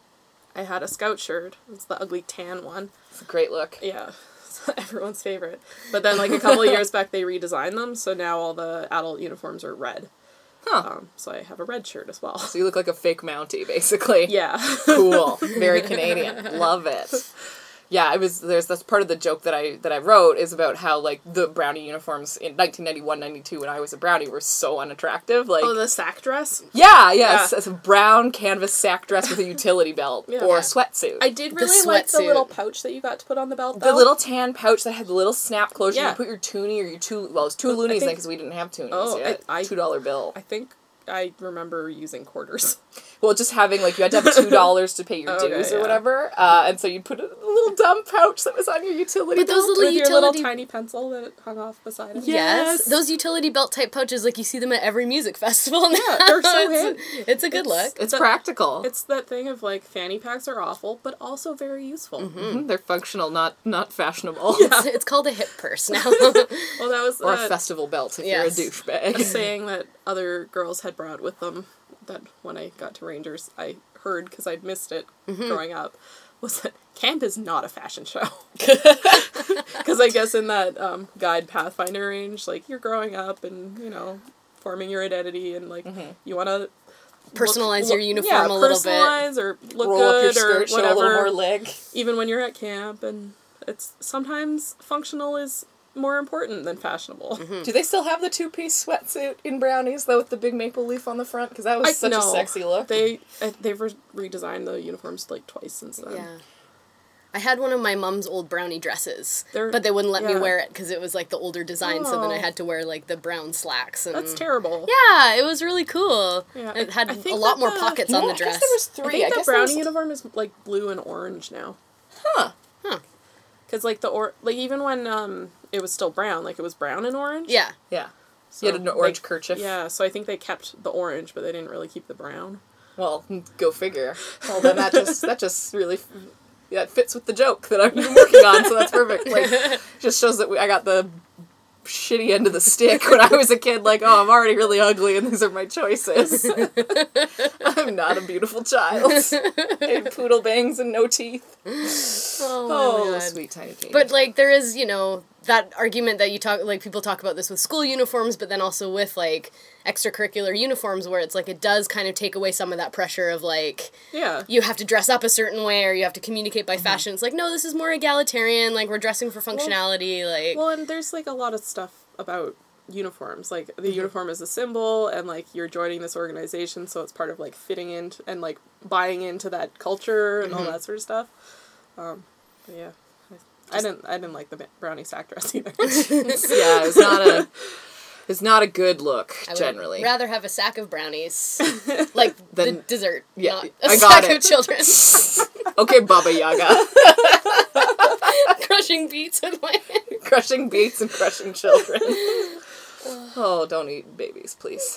I had a scout shirt. It's the ugly tan one.
It's a great look.
Yeah. Everyone's favorite. But then, like, a couple of years back, they redesigned them, so now all the adult uniforms are red.
Huh.
Um, so I have a red shirt as well.
So you look like a fake Mountie, basically.
Yeah.
Cool. Very Canadian. Love it. Yeah, I was, there's, that's part of the joke that I, that I wrote is about how, like, the brownie uniforms in nineteen ninety-one ninety-two when I was a brownie were so unattractive, like...
Oh, the sack dress?
Yeah, yes. Yeah. It's a brown canvas sack dress with a utility belt,
yeah.
or a sweatsuit.
I did really like the little pouch that you got to put on the belt, though.
The little tan pouch that had the little snap closure.
Yeah.
You put your toonie or your two, well, it was two
well,
loonies
think,
then because we didn't have toonies
oh,
yet.
I, I,
two dollar bill.
I think I remember using quarters.
Well, just having, like, you had to have two dollars to pay your
okay,
dues or
yeah.
whatever, uh, and so you'd put a little dumb pouch that was on your utility
but
belt.
those little
with
utility...
your little tiny pencil that hung off beside it.
Yes.
Yes.
Those utility belt type pouches, like, you see them at every music festival now.
Yeah, they're so
it's, it's a good
it's,
look.
It's
that,
practical.
It's that thing of, like, fanny packs are awful, but also very useful.
Mm-hmm. Mm-hmm. They're functional, not not fashionable.
Yeah. It's, it's called a hip purse now.
Well, that was...
Or
uh,
a festival belt if
yes.
you're a douchebag.
a saying that other girls had brought with them that when I got to Rangers, I heard, because I'd missed it mm-hmm. growing up, was that camp is not a fashion show. Because I guess in that um, guide Pathfinder range, like, you're growing up and, you know, forming your identity, and, like, mm-hmm. you want to...
Personalize
look,
your
look,
uniform
yeah,
a little bit.
Personalize or look
Roll
good
up your skirt,
or whatever.
show a little more leg.
Even when you're at camp, and it's sometimes functional is more important than fashionable.
Mm-hmm. Do they still have the two-piece sweatsuit in brownies, though, with the big maple leaf on the front? Because that was
I,
such
no,
a sexy look.
They, uh, they've re- redesigned the uniforms, like, twice since then.
Yeah. I had one of my mom's old brownie dresses,
They're,
but they wouldn't let
yeah.
me wear it because it was, like, the older design,
oh.
so then I had to wear, like, the brown slacks. And
That's terrible.
Yeah, it was really cool.
Yeah,
it had a
a
lot more pockets
no,
on the
I
dress.
guess there was three.
I think
I
the
guess
brownie
was...
uniform is, like, blue and orange now.
Huh.
Huh.
Because, like, the or like even when um it was still brown, like, it was brown and orange.
Yeah.
Yeah.
So
you had an orange
they,
kerchief.
Yeah, so I think they kept the orange, but they didn't really keep the brown.
Well, go figure. Well, then that just that just really yeah it fits with the joke that I've been working on, so that's perfect. Like, just shows that we, I got the shitty end of the stick when I was a kid, like, oh, I'm already really ugly and these are my choices. I'm not a beautiful child. I had poodle bangs and no teeth.
Oh,
Oh,
my God.
sweet tiny Katie.
But, like, there is, you know, that argument that you talk, like, people talk about this with school uniforms, but then also with, like, extracurricular uniforms where it's, like, it does kind of take away some of that pressure of, like,
Yeah.
you have to dress up a certain way or you have to communicate by fashion. It's like, no, this is more egalitarian, like, we're dressing for functionality, like...
Well, and there's, like, a lot of stuff about uniforms. Like, the
Mm-hmm.
uniform is a symbol, and, like, you're joining this organization, so it's part of, like, fitting in and, like, buying into that culture and
Mm-hmm.
all that sort of stuff. Um, but yeah. I, I didn't I didn't like the brownie sack dress either.
yeah, it's not a... It's not a good look,
I would
generally.
rather have a sack of brownies, like
Then-
the dessert,
yeah,
not a
I got
sack
it.
of children.
Okay, Baba Yaga.
Crushing beets with my
Crushing beets and crushing children. Oh, don't eat babies, please.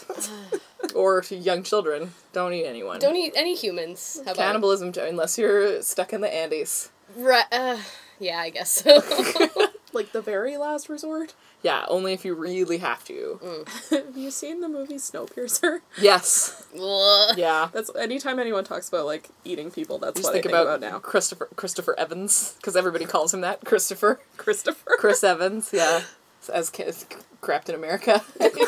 Or young children. Don't eat anyone.
Don't eat any humans. How about
Cannibalism, unless you're stuck in the Andes.
Right, uh, yeah, I guess so.
Like, the very last resort.
Yeah, only if you really have to.
Mm.
Have you seen the movie Snowpiercer?
Yes.
Ugh.
Yeah.
That's anytime anyone talks about, like, eating people, that's
Just
what
think,
I think
about,
about, now.
Christopher Christopher Evans, because everybody calls him that. Christopher.
Christopher.
Chris Evans, yeah. As Captain America.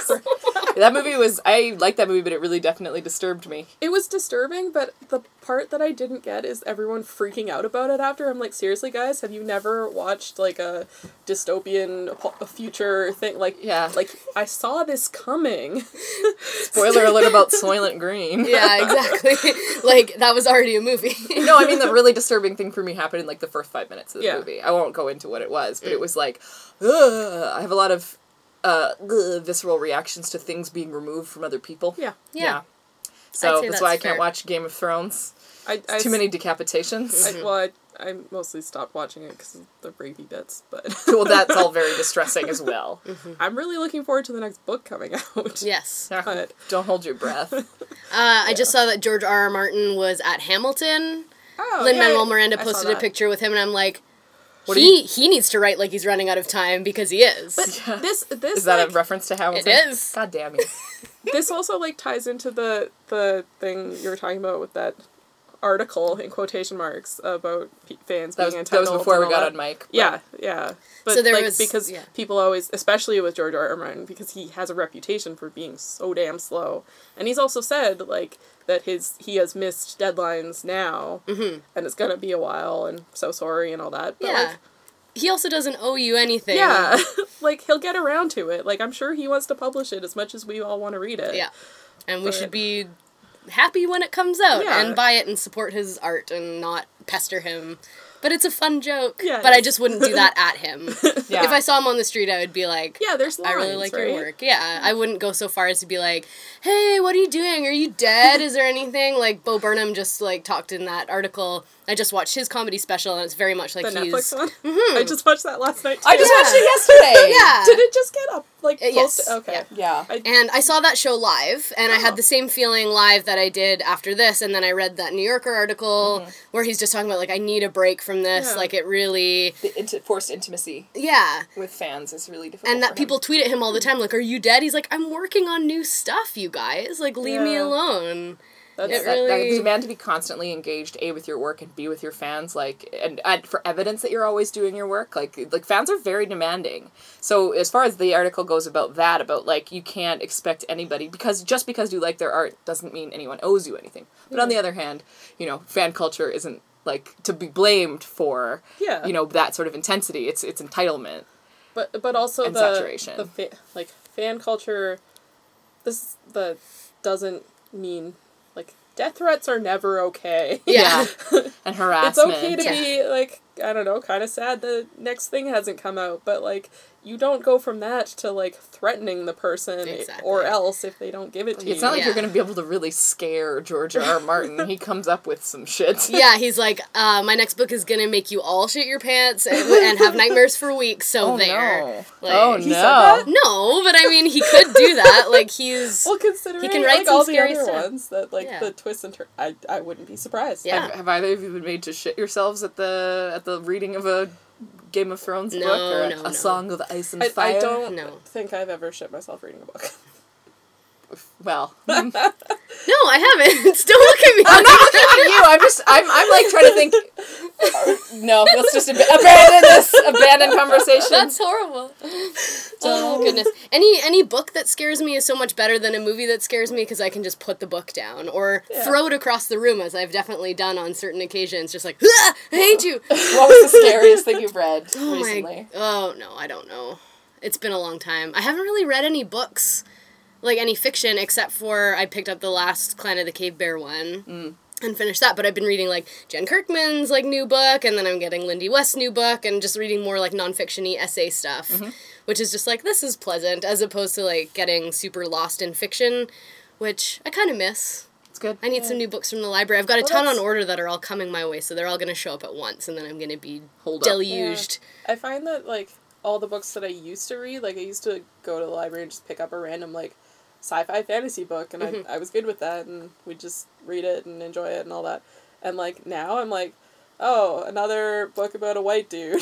That movie was... I liked that movie, but it really definitely disturbed me.
It was disturbing, but the part that I didn't get is everyone freaking out about it after. I'm like, seriously, guys, have you never watched, like, a dystopian po- future thing? Like,
Yeah.
like, I saw this coming.
Spoiler alert about Soylent Green.
Yeah, exactly. Like, that was already a movie.
No, I mean, the really disturbing thing for me happened in, like, the first five minutes of the
Yeah.
movie. I won't go into what it was, but it was like, ugh, I have a lot of uh, ugh, visceral reactions to things being removed from other people.
Yeah.
Yeah.
So
I'd say
that's why I
that's
can't
fair.
watch Game of Thrones.
I, I
Too many decapitations.
I, well, I, I mostly stopped watching it because of the rapey bits, but
Well, that's all very distressing as well.
I'm really looking forward to the next book coming out.
Yes.
But
Don't hold your breath.
Uh, I just saw that George R. R. Martin was at Hamilton.
oh,
Lin-Manuel
yeah,
Miranda
I saw
posted a
that.
picture with him, and I'm like,
What do
he he needs to write like he's running out of time, because he is.
But this this
Is that
like,
a reference to Hamilton?
It is.
God damn you.
this also like ties into the the thing you were talking about with that article in quotation marks about p- fans
That was,
being
that was
entitled
before
and
we
all
got
that.
on mic. but-
Yeah, yeah. But
So there
like
was-
because
yeah.
people always, especially with George R. R. Martin, because he has a reputation for being so damn slow, and he's also said like that his he has missed deadlines now,
Mm-hmm.
and it's gonna be a while, and so sorry and all that. But
Yeah.
like,
He also doesn't owe you anything.
yeah, like he'll get around to it. Like I'm sure he wants to publish it as much as we all want to read it.
Yeah. And we
But-
should be happy when it comes out
Yeah.
and buy it and support his art and not pester him. But it's a fun joke.
Yeah, it
but I
is.
just wouldn't do that at him.
Yeah.
If I saw him on the street, I would be like,
Yeah, there's lines,
I really like
right?
your work. Yeah, I wouldn't go so far as to be like, hey, what are you doing? Are you dead? Is there anything? Like, Bo Burnham just, like, talked in that article. I just watched his comedy special, and it's very much like
The
he's...
Netflix one. I just watched that last night. Too.
I just
Yeah.
watched it yesterday.
Yeah.
Did it just get up? Like
Uh, yes.
posted? Okay.
Yeah.
Yeah.
And I saw that show live, and I
Oh.
had the same feeling live that I did after this, and then I read that New Yorker article where he's just talking about, like, I need a break from this,
Yeah.
like, it really...
The inti- forced intimacy
Yeah.
with fans is really difficult.
And
for
that
him.
people tweet at him all the time, like, are you dead? He's like, I'm working on new stuff, you guys. Like, leave me
Yeah.
alone.
That's
It
that, that
really-
demand to be constantly engaged, A, with your work, and B, with your fans, like, and, and for evidence that you're always doing your work, like, like, fans are very demanding. So, as far as the article goes about that, about, like, you can't expect anybody, because just because you like their art doesn't mean anyone owes you anything. But on the other hand, you know, fan culture isn't, like, to be blamed for,
Yeah.
you know, that sort of intensity. It's, it's entitlement.
But but also
And
the
saturation.
the fa- like fan culture. This the doesn't mean like death threats are never okay.
Yeah.
And
It's
harassment.
okay to
Yeah.
be like I don't know, kind of sad the next thing hasn't come out, but like you don't go from that to like threatening the person
Exactly.
or else if they don't give it to you.
It's not like
Yeah.
you're going to be able to really scare George R. R. Martin. He comes up with some shit.
Yeah, he's like, uh, my next book is gonna make you all shit your pants and, and have nightmares for weeks, so
Oh,
there.
no.
Like,
Oh,
He
no.
said that?
No, but I mean, he could do that. Like, he's...
Well, considering
He can write
like
some
all the
scary
other
stuff.
ones that like
Yeah.
the twists and turns, I I wouldn't be surprised.
Yeah.
Have, have either of you been made to shit yourselves at the at the reading of a Game of Thrones
No,
book or a,
no,
a
no.
Song of Ice and
I,
Fire?
I don't
No.
think I've ever shit myself reading a book.
Well,
No, I haven't. Still look at me.
I'm not looking at you. I'm just. I'm. I'm like trying to think. No, let's just ab- abandon this. Abandon conversation.
That's horrible. Oh goodness. Any any book that scares me is so much better than a movie that scares me because I can just put the book down or
Yeah.
throw it across the room, as I've definitely done on certain occasions. Just like, ah, I hate you.
What was the scariest thing you've read
Oh
recently?
my. Oh no, I don't know. It's been a long time. I haven't really read any books, like any fiction, except for I picked up the last Clan of the Cave Bear one.
Mm.
And finished that, but I've been reading, like, Jen Kirkman's, like, new book, and then I'm getting Lindy West's new book, and just reading more, like, non-fiction-y essay stuff,
Mm-hmm.
which is just, like, this is pleasant, as opposed to, like, getting super lost in fiction, which I kind of miss.
It's good.
I need some new books from the library. I've got a
Well,
ton on
that's-
order that are all coming my way, so they're all going to show up at once, and then I'm going to be
Hold up.
deluged.
I find that, like, all the books that I used to read, like, I used to go to the library and just pick up a random, like, sci-fi fantasy book, and
Mhm.
I, I was good with that, and we'd just read it and enjoy it and all that. And, like, now I'm like, oh, another book about a white dude.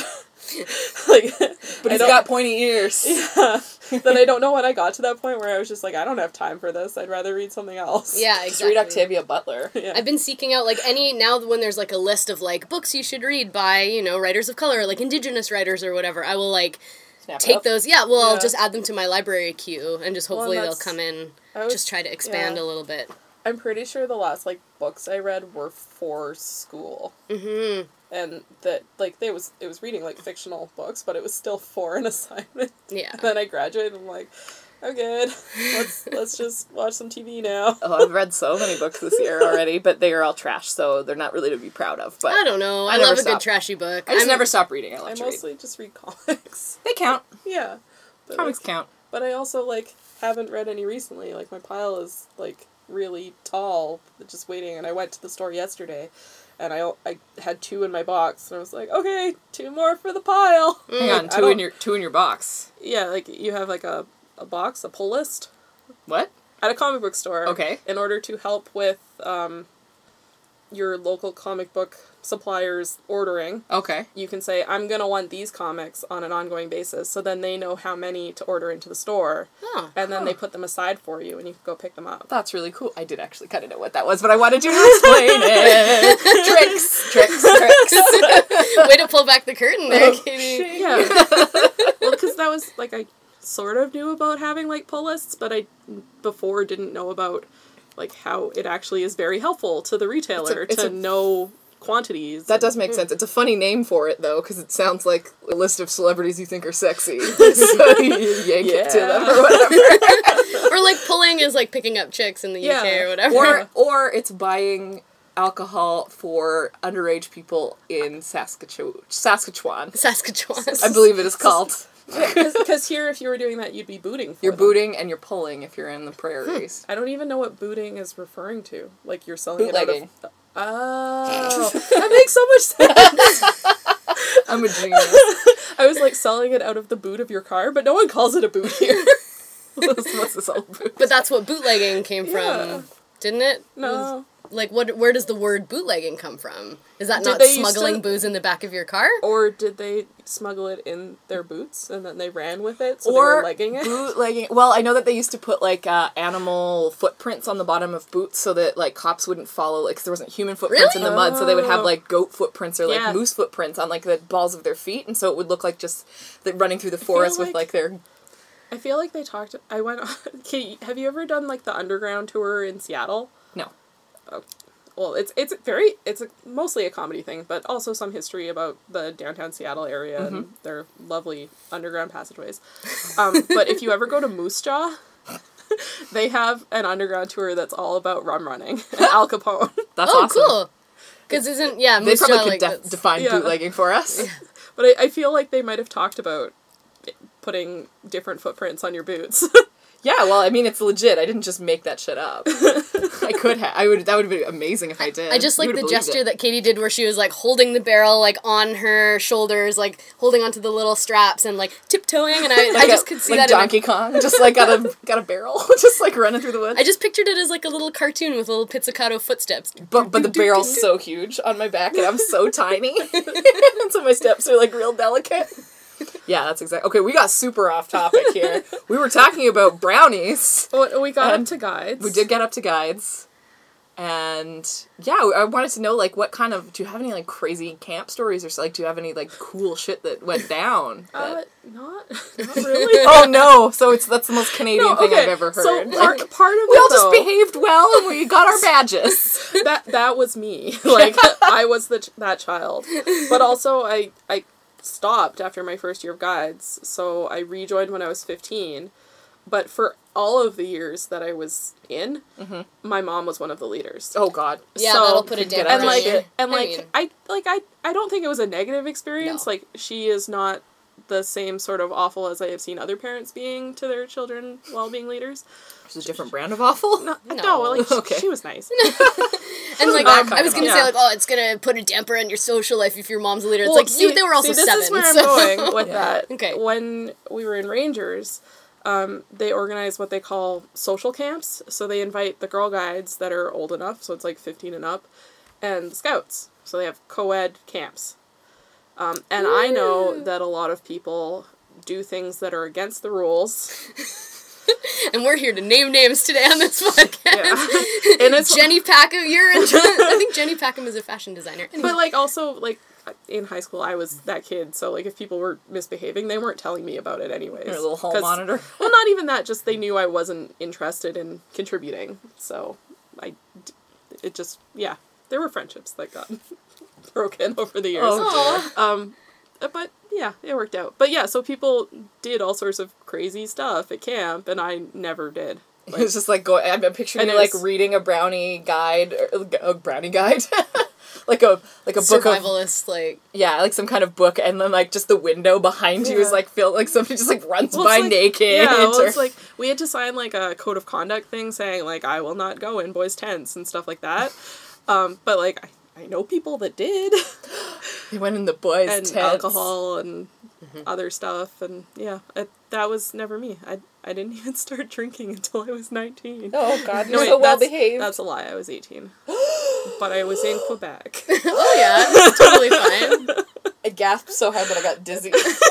like,
But
I
he's
don't-
got pointy ears.
Yeah. Then I don't know when I got to that point where I was just like, I don't have time for this. I'd rather read something else.
Yeah,
Just
exactly.
read Octavia Butler.
Yeah.
I've been seeking out, like, any, now when there's, like, a list of, like, books you should read by, you know, writers of color, like, indigenous writers or whatever, I will, like,
Snap it
take
up.
those, yeah, well, I'll
Yeah.
just add them to my library queue, and just
Well,
hopefully they'll
that's-
come in,
I was-
just try to expand
yeah.
a little bit.
I'm pretty sure the last, like, books I read were for school.
Mm-hmm.
And that, like, they was it was reading, like, fictional books, but it was still for an assignment.
Yeah.
Then I graduated and I'm like, I'm good. Let's let's just watch some T V now.
Oh, I've read so many books this year already, but they are all trash, so they're not really to be proud of. But
I don't know,
I
I,
never
love a
stop.
good trashy book.
I just
I'm-
never stop reading. I
I
love to read.
mostly just read comics.
They count.
Yeah. But,
Comics
like,
count.
but I also, like, haven't read any recently. Like, my pile is, like, really tall, just waiting, and I went to the store yesterday, and I, I had two in my box, and I was like, okay, two more for the pile.
Hang on,
I
two
don't-
in your two in your box.
Yeah, like, you have, like, a, a box, a pull list,
What?
at a comic book store.
Okay.
In order to help with, um, your local comic book suppliers ordering,
Okay.
you can say, I'm gonna want these comics on an ongoing basis, so then they know how many to order into the store,
Oh.
and then they put them aside for you, and you can go pick them up.
That's really cool. I did actually kind of know what that was, but I wanted you to explain it. Tricks, tricks, tricks.
Way to pull back the curtain there, Katie.
Yeah. Well, because that was, like, I sort of knew about having, like, pull lists, but I before didn't know about, like, how it actually is very helpful to the retailer
It's a- it's
to
a-
know quantities.
That does make sense. It's a funny name for it, though, because it sounds like a list of celebrities you think are sexy. So you yank it to them or whatever.
Or, like, pulling is, like, picking up chicks in the U K
Yeah.
or whatever.
Or, or it's buying alcohol for underage people in Saskatchewan. Saskatchewan.
Saskatchewan.
I believe it is called.
Because here, if you were doing that, you'd be booting for
You're
them.
booting and you're pulling if you're in the prairies.
I don't even know what booting is referring to. Like, you're selling
Bootlegging.
it out of... Oh. That makes so much sense!
I'm a genius.
I was, like, selling it out of the boot of your car, but no one calls it a boot here.
what's, what's this old boot?
But that's what bootlegging came
Yeah.
from, didn't it?
No.
Like, what? Where does the word bootlegging come from? Is that
Did
not
they used
smuggling
to-
booze in the back of your car?
Or did they smuggle it in their boots and then they ran with it, so they
Or
were legging it?
bootlegging. Well, I know that they used to put like uh, animal footprints on the bottom of boots so that like cops wouldn't follow. Like, 'cause there wasn't human footprints
Really?
in the mud, so they would have
Oh.
like goat footprints or like
Yeah.
moose footprints on like the balls of their feet, and so it would look like just the, running through the forest with
like-
like their.
I feel like they talked... I went... Kate, have you ever done, like, the underground tour in Seattle?
No.
Well, it's it's very... It's a, mostly a comedy thing, but also some history about the downtown Seattle area
Mm-hmm.
and their lovely underground passageways. Um, but if you ever go to Moose Jaw, they have an underground tour that's all about rum running and Al Capone.
That's
Oh,
awesome.
cool. Because isn't yeah,
They
Moose
probably
Jaw,
could
like
def-
that's-
define
Yeah.
bootlegging for us.
But I, I feel like they might have talked about putting different footprints on your boots.
Yeah, well, I mean, it's legit. I didn't just make that shit up. I could have. I would. That would be amazing if I did.
I just
You
like the
would've
gesture
believed it.
that Katie did where she was like holding the barrel like on her shoulders, like holding onto the little straps and like tiptoeing, and I,
Like
I just
a-
could see
like
that.
Donkey
in
Kong, just like got a got a barrel, just like running through the woods.
I just pictured it as like a little cartoon with little pizzicato footsteps.
But but the barrel's so huge on my back, and I'm so tiny, and so my steps are like real delicate. Yeah, that's exactly. Okay, we got super off topic here. We were talking about brownies.
Well, we got
And
up to guides.
We did get up to guides, and yeah, I wanted to know like what kind of. Do you have any like crazy camp stories or so, like? Do you have any like cool shit that went down?
Uh,
that-
not, not really.
oh no! So it's that's the most Canadian
No,
thing
okay,
I've ever heard.
So part,
Like,
part of
we
it,
all just
though,
behaved well, and we got our badges.
that that was me. Like I was the ch- that child, but also I I stopped after my first year of guides, so I rejoined when I was fifteen. But for all of the years that I was in,
Mm-hmm.
my mom was one of the leaders.
Oh God!
Yeah,
So-
that'll put a
Get
damper
out
and
of
on
like
you.
and
I
like
mean,
I like I I don't think it was a negative experience.
No.
Like she is not the same sort of awful as I have seen other parents being to their children while being leaders.
It's a different brand of awful.
No, no,
No.
like she,
Okay.
she was nice.
and like
that
I,
kind
I was
of
gonna
a-
say
yeah.
like, oh, it's gonna put a damper on your social life if your mom's a leader. It's
Well,
like you,
see-
they were also
see, this
seven.
is where
so.
I'm going with
Yeah.
that.
Okay.
When we were in Rangers, um, they organize what they call social camps. So they invite the Girl Guides that are old enough, so it's like fifteen and up, and the Scouts. So they have co-ed camps. Um, and I know that a lot of people do things that are against the rules.
And we're here to name names today on this podcast.
Yeah. And it's
Jenny Packham, you're in. I think Jenny Packham is a fashion designer.
But, like, also, like, in high school, I was that kid, so, like, if people were misbehaving, they weren't telling me about it anyways.
Your little hall
'Cause-
monitor.
Well, not even that, just they knew I wasn't interested in contributing, so I, d- it just, yeah, there were friendships that got broken over the years.
Oh, dear.
Um, but, yeah, it worked out. But, yeah, so people did all sorts of crazy stuff at camp, and I never did.
It was just like going. I'm picturing
And
you
it
like
was-
reading a brownie guide, or, a brownie guide, like a like a book of
Survivalist, like
yeah, like some kind of book, and then like just the window behind you is
Yeah.
like filled like somebody just like runs
Well,
by
it's like-
naked.
Yeah, well,
or-
it's like we had to sign like a code of conduct thing saying like I will not go in boys' tents and stuff like that. Um, but like I, I know people that did,
they went in the boys'
and
tents.
alcohol and other stuff, and yeah, it, that was never me. I I didn't even start drinking until I was nineteen.
Oh God,
No,
you're
wait,
so well
that's-
behaved.
That's a lie. I was eighteen, but I was in Quebec.
oh yeah, that's totally fine.
I gasped so hard that I got dizzy.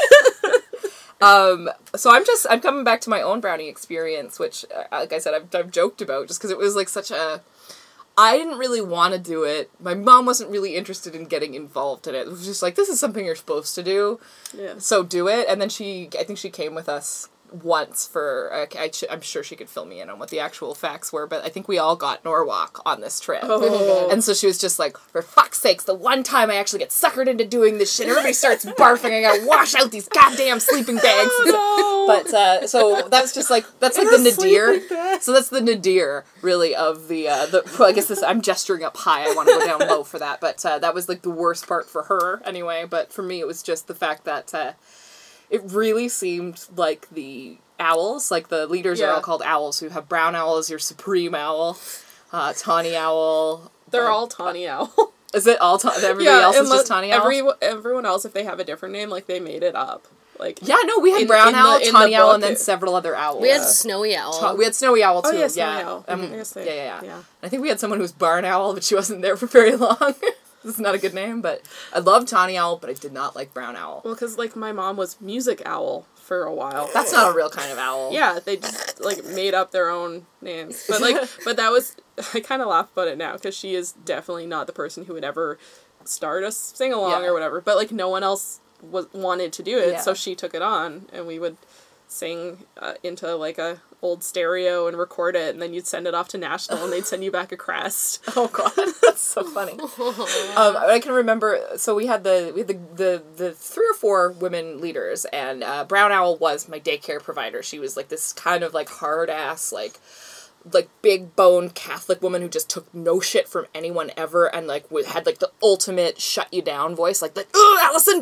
um, so I'm just I'm coming back to my own brownie experience, which, uh, like I said, I've I've joked about just because it was like such a. I didn't really want to do it. My mom wasn't really interested in getting involved in it. It was just like, this is something you're supposed to do,
Yeah.
so do it. And then she, I think she came with us once for, uh, I, I'm sure she could fill me in on what the actual facts were, but I think we all got Norwalk on this trip.
Oh.
And so she was just like, for fuck's sakes, the one time I actually get suckered into doing this shit, everybody starts barfing, I gotta wash out these goddamn sleeping bags.
Oh,
But, uh, so that's just like, that's like the nadir. So that's the nadir, really, of the, uh, the, well, I guess this, I'm gesturing up high, I want to go down low for that, but, uh, that was like the worst part for her, anyway, but for me it was just the fact that, uh, it really seemed like the owls, like the leaders are
Yeah.
all called owls, who have brown owl as your supreme owl, uh, tawny owl.
they're
uh,
all Tawny Owl.
Is it all, ta- everybody else is
unless-
just tawny owl?
Every, everyone else, if they have a different name, like they made it up. Like
Yeah, no, we had
in-
brown
in the-
owl,
in the
tawny owl, and
book
then
it-
several other owls.
We had
Yeah.
Snowy Owl.
Ta- we had snowy owl too.
Oh, yeah,
yeah,
Snowy Owl.
Um,
Mhm, I guess they-
yeah, yeah, yeah,
yeah.
I think we had someone who was barn owl, but she wasn't there for very long. This is not a good name, but I loved tawny owl, but I did not like brown owl.
Well, because, like, my mom was Music Owl for a while.
That's not a real kind of owl.
Yeah, they just, like, made up their own names. But, like, but that was, I kind of laugh about it now, because she is definitely not the person who would ever start a sing-along
Yeah.
or whatever. But, like, no one else was wanted to do it,
Yeah.
so she took it on, and we would sing uh, into, like, a old stereo and record it, and then you'd send it off to National, and they'd send you back a crest.
Oh God, that's so funny. um, I can remember. So we had the we had the the, the three or four women leaders, and uh, Brown Owl was my daycare provider. She was like this kind of like hard ass like. like big boned Catholic woman who just took no shit from anyone ever, and like w- had like the ultimate shut you down voice, like like ugh, Allison,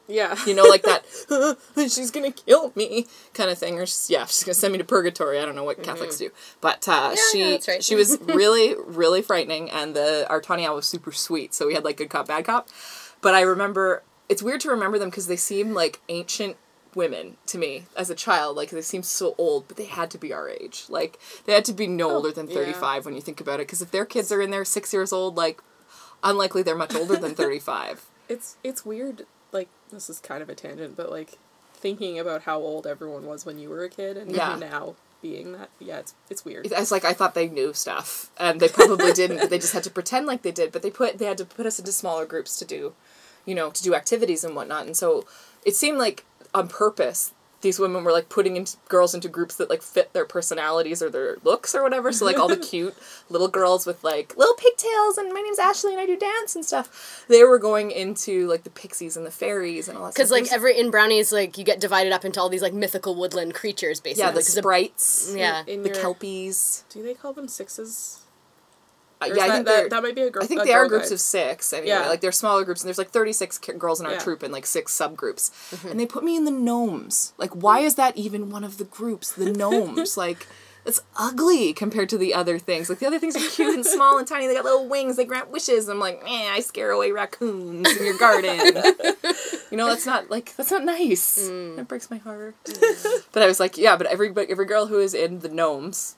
Yeah.
You know, like that, she's gonna kill me kind of thing. Or, she's, yeah, she's gonna send me to purgatory. I don't know what mm-hmm. Catholics do. But uh,
yeah,
she
yeah, that's right.
she was really, really frightening. And the our Tawny Owl was super sweet. So we had, like, good cop, bad cop. But I remember, it's weird to remember them because they seem like ancient women to me as a child. Like, they seem so old, but they had to be our age. Like, they had to be no older than thirty-five yeah. when you think about it. Because if their kids are in there six years old, like, unlikely they're much older than thirty-five.
It's it's weird, like, this is kind of a tangent, but, like, thinking about how old everyone was when you were a kid and
yeah.
now being that, yeah, it's it's weird.
It's like, I thought they knew stuff, and they probably didn't, but they just had to pretend like they did, but they put they had to put us into smaller groups to do, you know, to do activities and whatnot, and so it seemed like, on purpose, these women were, like, putting into, girls into groups that, like, fit their personalities or their looks or whatever. So, like, all the cute little girls with, like, little pigtails and my name's Ashley and I do dance and stuff. They were going into, like, the pixies and the fairies and all that stuff.
Because, like, every, in Brownies, like, you get divided up into all these, like, mythical woodland creatures, basically.
Yeah, the sprites.
The, yeah.
In the your, kelpies.
Do they call them sixes?
Uh, yeah,
I
that,
think that, that might be a group.
I think
a
they are
girl
groups
guide.
of six. Anyway,
yeah.
like they're smaller groups, and there's like thirty-six girls in our
yeah.
troop and like six subgroups. Mm-hmm. And they put me in the gnomes. Like, why is that even one of the groups? The gnomes, like, it's ugly compared to the other things. Like, the other things are cute and small and tiny. They got little wings. They grant wishes. I'm like, eh, I scare away raccoons in your garden. You know, that's not like that's not nice. Mm. That breaks my heart. Mm. But I was like, yeah, but every but every girl who is in the gnomes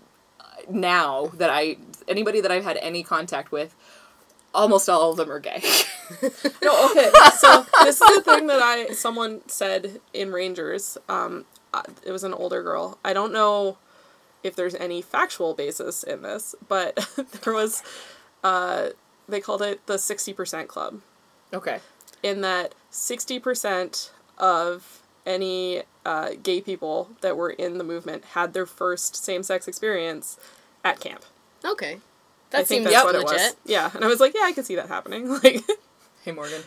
now that I anybody that I've had any contact with, almost all of them are gay.
No, okay. So this is the thing that I someone said in Rangers. Um, it was an older girl. I don't know if there's any factual basis in this, but there was. Uh, they called it the sixty percent club.
Okay.
In that sixty percent of any uh, gay people that were in the movement had their first same-sex experience at camp.
Okay. That
I think
seems
that's
yep,
what it
legit.
was. Yeah, and I was like, yeah, I could see that happening. Like,
hey, Morgan.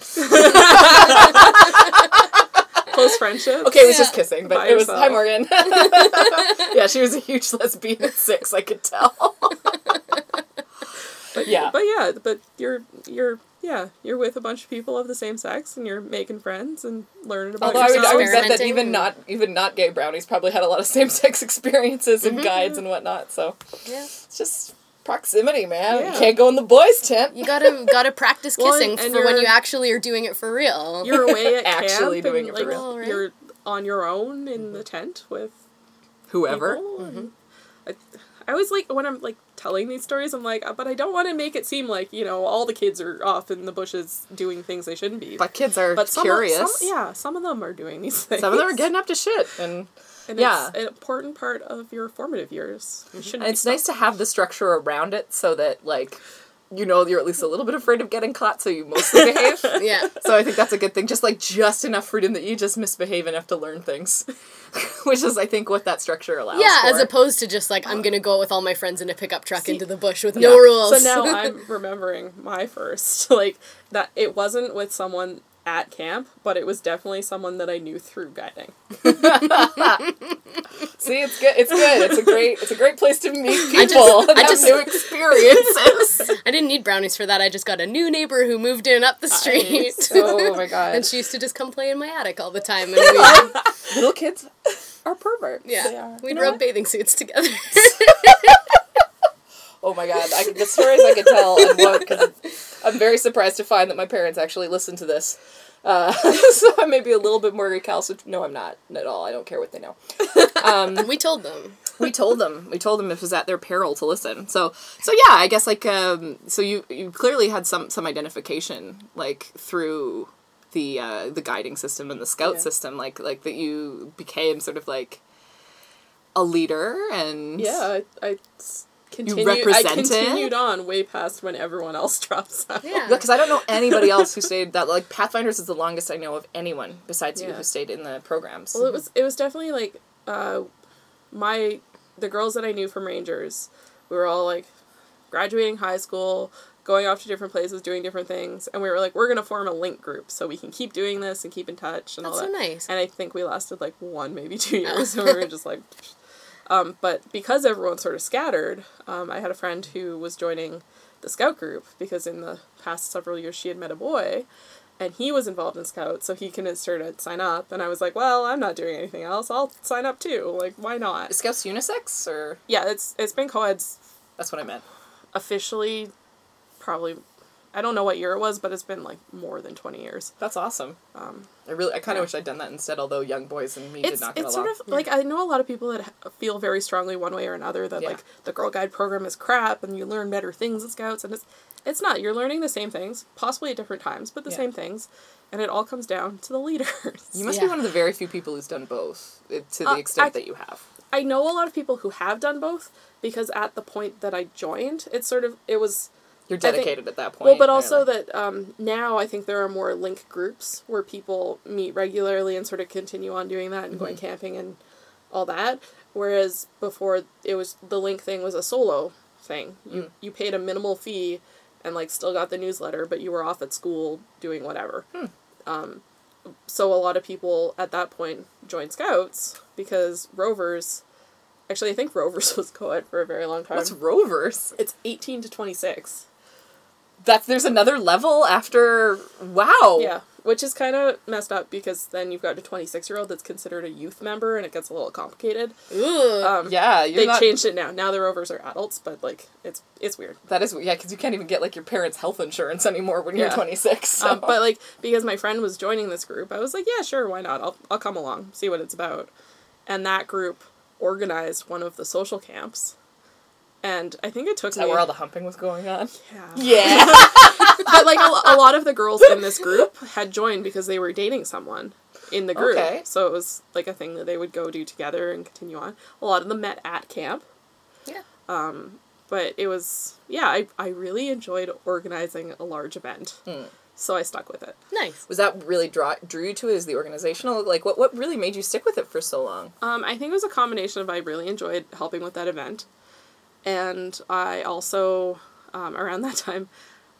Close friendship.
Okay, it was
yeah.
just kissing, but
By
it was
yourself.
hi, Morgan. Yeah, she was a huge lesbian at six, I could tell.
But
yeah,
but yeah, but you're you're yeah you're with a bunch of people of the same sex, and you're making friends and learning about.
Although I would,
yourself.
I would bet that
Experimenting.
even not even not gay brownies probably had a lot of same sex experiences and
Mm-hmm.
guides and whatnot. So
Yeah.
it's just proximity, man.
Yeah.
You can't go in the boys' tent.
You gotta gotta practice
Well,
kissing
and- and
for when
you're-
you actually are doing it for real.
You're away at
Actually
camp
doing
and,
it for
like,
real.
Right.
You're on your own in the tent with
Whoever.
people, and I, I always like when I'm like telling these stories. I'm like, but I don't want to make it seem like, you know, all the kids are off in the bushes doing things they shouldn't be.
But kids are
But some
curious.
Of, some, yeah, some of them are doing these things.
Some of them are getting up to shit, and
And
yeah.
it's an important part of your formative years. You shouldn't
And
be
it's nice to have the structure around it so that, like, you know, you're at least a little bit afraid of getting caught, so you mostly behave.
Yeah.
So I think that's a good thing. Just, like, just enough freedom that you just misbehave enough to learn things. Which is, I think, what that structure allows
Yeah,
for.
as opposed to just like, I'm gonna go with all my friends in a pickup truck
See,
into the bush with
yeah.
no rules.
So now I'm remembering my first, like, that it wasn't with someone at camp, but it was definitely someone that I knew through guiding.
See, it's good. It's good. It's a great. It's a great place to meet people
I just-
and
I
have
just-
new experiences.
I didn't need brownies for that, I just got a new neighbor who moved in up the street.
Oh my god!
And she used to just come play in my attic all the time. And we,
Little kids are perverts.
yeah,
They are.
we'd
You know
rub
what?
bathing suits together.
Oh my god! I, the stories I could tell, and what, cause I'm very surprised to find that my parents actually listen to this. Uh, so I may be a little bit more recalcitrant. No, I'm not at all. I don't care what they know. Um,
We told them.
we told them. We told them it was at their peril to listen. So, so yeah, I guess like um, so you you clearly had some some identification like through the uh, the guiding system and the scout
Yeah.
system, like like that you became sort of like a leader and
Yeah, I, I s- continued, I
represented?
continued on way past when everyone else drops out.
Yeah.
because I don't know anybody else who stayed that like Pathfinders is the longest I know of anyone besides you
Yeah.
who stayed in the programs.
Well, it was it was definitely like uh, my the girls that I knew from Rangers. We were all like graduating high school, going off to different places, doing different things, and we were like, we're gonna form a link group so we can keep doing this and keep in touch and
That's
all
so
that.
nice.
And I think we lasted like one, maybe two years, and we were just like. Um, but because everyone sort of scattered, um, I had a friend who was joining the scout group because in the past several years she had met a boy, and he was involved in Scouts, so he convinced her to sign up, and I was like, well, I'm not doing anything else, I'll sign up too, like, why not?
Is Scouts unisex, or?
Yeah, it's it's been co-eds.
That's what I meant.
Officially, probably, I don't know what year it was, but it's been, like, more than twenty years.
That's awesome. Um, I really, I kind of yeah. wish I'd done that instead, although young boys and me
it's,
did not get
it's
along.
It's sort of, like, I know a lot of people that feel very strongly one way or another that, yeah. like, the Girl Guide program is crap, and you learn better things at Scouts, and it's, it's not. You're learning the same things, possibly at different times, but the yeah. same things, and it all comes down to the leaders.
You must
yeah.
be one of the very few people who's done both, to the uh, extent I, that you have.
I know a lot of people who have done both, because at the point that I joined, it's sort of, it was...
You're dedicated think, at that point.
Well, but also really. that um, now I think there are more link groups where people meet regularly and sort of continue on doing that and mm-hmm. going camping and all that. Whereas before, it was the link thing was a solo thing. You mm. you paid a minimal fee and like still got the newsletter, but you were off at school doing whatever.
Hmm.
Um, so a lot of people at that point joined Scouts because Rovers... Actually, I think Rovers was co-ed for a very long time.
What's Rovers?
It's eighteen to twenty-six.
That's, there's another level after, wow.
Yeah, which is kind of messed up because then you've got a twenty-six-year-old that's considered a youth member and it gets a little complicated.
Ooh, um, yeah. You're
they
not...
changed it now. Now the Rovers are adults, but, like, it's it's weird.
That is, yeah, because you can't even get, like, your parents' health insurance anymore when you're yeah. twenty-six. So.
Um, but, like, because my friend was joining this group, I was like, yeah, sure, why not? I'll I'll come along, see what it's about. And that group organized one of the social camps. And I think it took
Is
me...
that where all the humping was going on?
Yeah.
Yeah.
But, like, a, a lot of the girls in this group had joined because they were dating someone in the group.
Okay.
So it was, like, a thing that they would go do together and continue on. A lot of them met at camp.
Yeah.
Um, but it was... Yeah, I, I really enjoyed organizing a large event.
Hmm.
So I stuck with it.
Nice.
Was that really draw drew you to it as the organizational? Like, what, what really made you stick with it for so long?
Um, I think it was a combination of I really enjoyed helping with that event. And I also, um, around that time,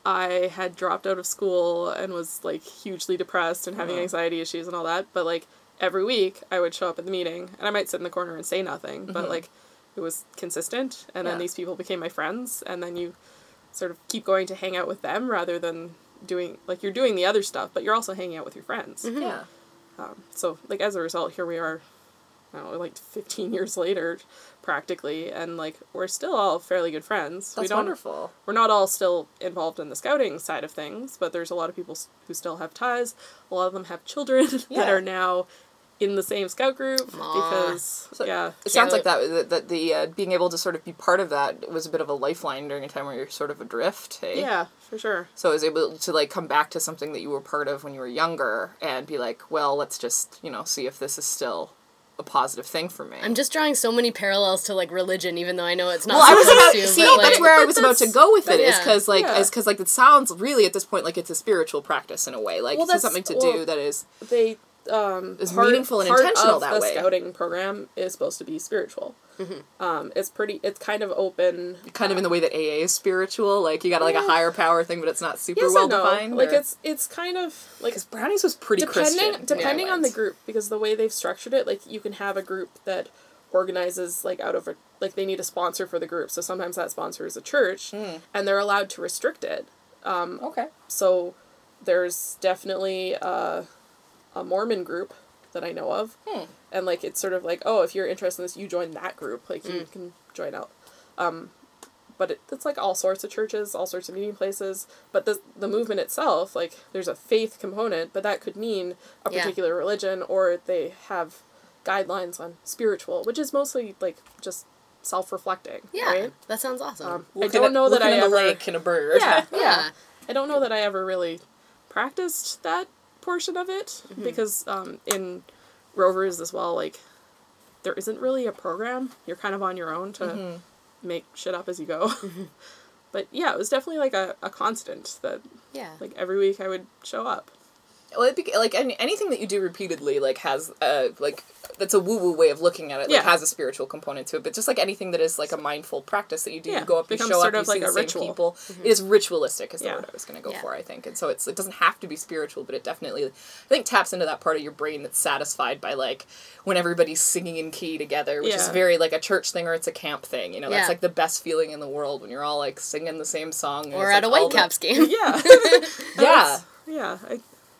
I had dropped out of school and was, like, hugely depressed and having uh-huh. anxiety issues and all that. But, like, every week I would show up at the meeting, and I might sit in the corner and say nothing, mm-hmm. but, like, it was consistent. And yeah. then these people became my friends, and then you sort of keep going to hang out with them rather than doing, like, you're doing the other stuff, but you're also hanging out with your friends.
Mm-hmm. Yeah.
Um, so, like, as a result, here we are, I don't know, like, fifteen years later, practically, and, like, we're still all fairly good friends.
That's
we don't,
wonderful.
We're not all still involved in the scouting side of things, but there's a lot of people who still have ties. A lot of them have children yeah. that are now in the same scout group, Aww. because,
so
yeah.
It sounds like that, that, that the, uh, being able to sort of be part of that was a bit of a lifeline during a time where you're sort of adrift, hey?
Yeah, for sure.
So I was able to, like, come back to something that you were part of when you were younger and be like, well, let's just, you know, see if this is still a positive thing for me.
I'm just drawing so many parallels to, like, religion, even though I know it's not
well, I was about
to,
see,
but,
that's
like,
where I was about to go with it,
yeah.
is because, like,
yeah.
is because, like, it sounds really, at this point, like it's a spiritual practice in a way. Like,
well,
it's something to
well,
do that is...
They... Um,
is
part,
meaningful and
part
intentional
of
that
the
way.
Scouting program is supposed to be spiritual.
Mm-hmm.
Um, it's pretty. It's kind of open.
Kind of in the way that A A is spiritual. Like you got like
yeah.
a higher power thing, but it's not super
yes
well
no.
defined.
Like
or?
it's it's kind of like
because Brownies was pretty
depending
Christian.
depending
yeah,
on the group, because the way they've structured it, like you can have a group that organizes like out of a like they need a sponsor for the group, so sometimes that sponsor is a church,
mm.
and they're allowed to restrict it. Um,
okay.
So there's definitely a, a Mormon group that I know of.
Hmm.
And, like, it's sort of like, oh, if you're interested in this, you join that group. Like, you
mm.
can join out. Um, but it, it's, like, all sorts of churches, all sorts of meeting places. But the the movement itself, like, there's a faith component, but that could mean a particular yeah. religion, or they have guidelines on spiritual, which is mostly, like, just self-reflecting,
yeah,
right?
That sounds awesome.
Um, I don't know that I
in
ever...
a lake and a bird.
Yeah,
yeah,
yeah. I don't know that I ever really practiced that portion of it, mm-hmm. because um, in Rovers as well, like, there isn't really a program. You're kind of on your own to mm-hmm. make shit up as you go.
Mm-hmm.
But yeah, it was definitely like a, a constant that,
yeah,
like, every week I would show up.
Well, it be, like any, anything that you do repeatedly, like has uh like that's a woo woo way of looking at it. Like
yeah.
has a spiritual component to it. But just like anything that is like a mindful practice that you do,
yeah.
you go up, you
Becomes
show
sort
up,
of
you
like
see
a
the same
ritual.
people.
Mm-hmm.
It is ritualistic, is the
yeah.
word I was going to go
yeah.
for. I think, and so it's it doesn't have to be spiritual, but it definitely I think taps into that part of your brain that's satisfied by like when everybo's singing in key together, which
yeah.
is very like a church thing or it's a camp thing. You know, that's
yeah.
like the best feeling in the world when you're all like singing the same song.
Or at
like
a Whitecaps
the...
game.
Yeah.
yeah.
Yeah. I,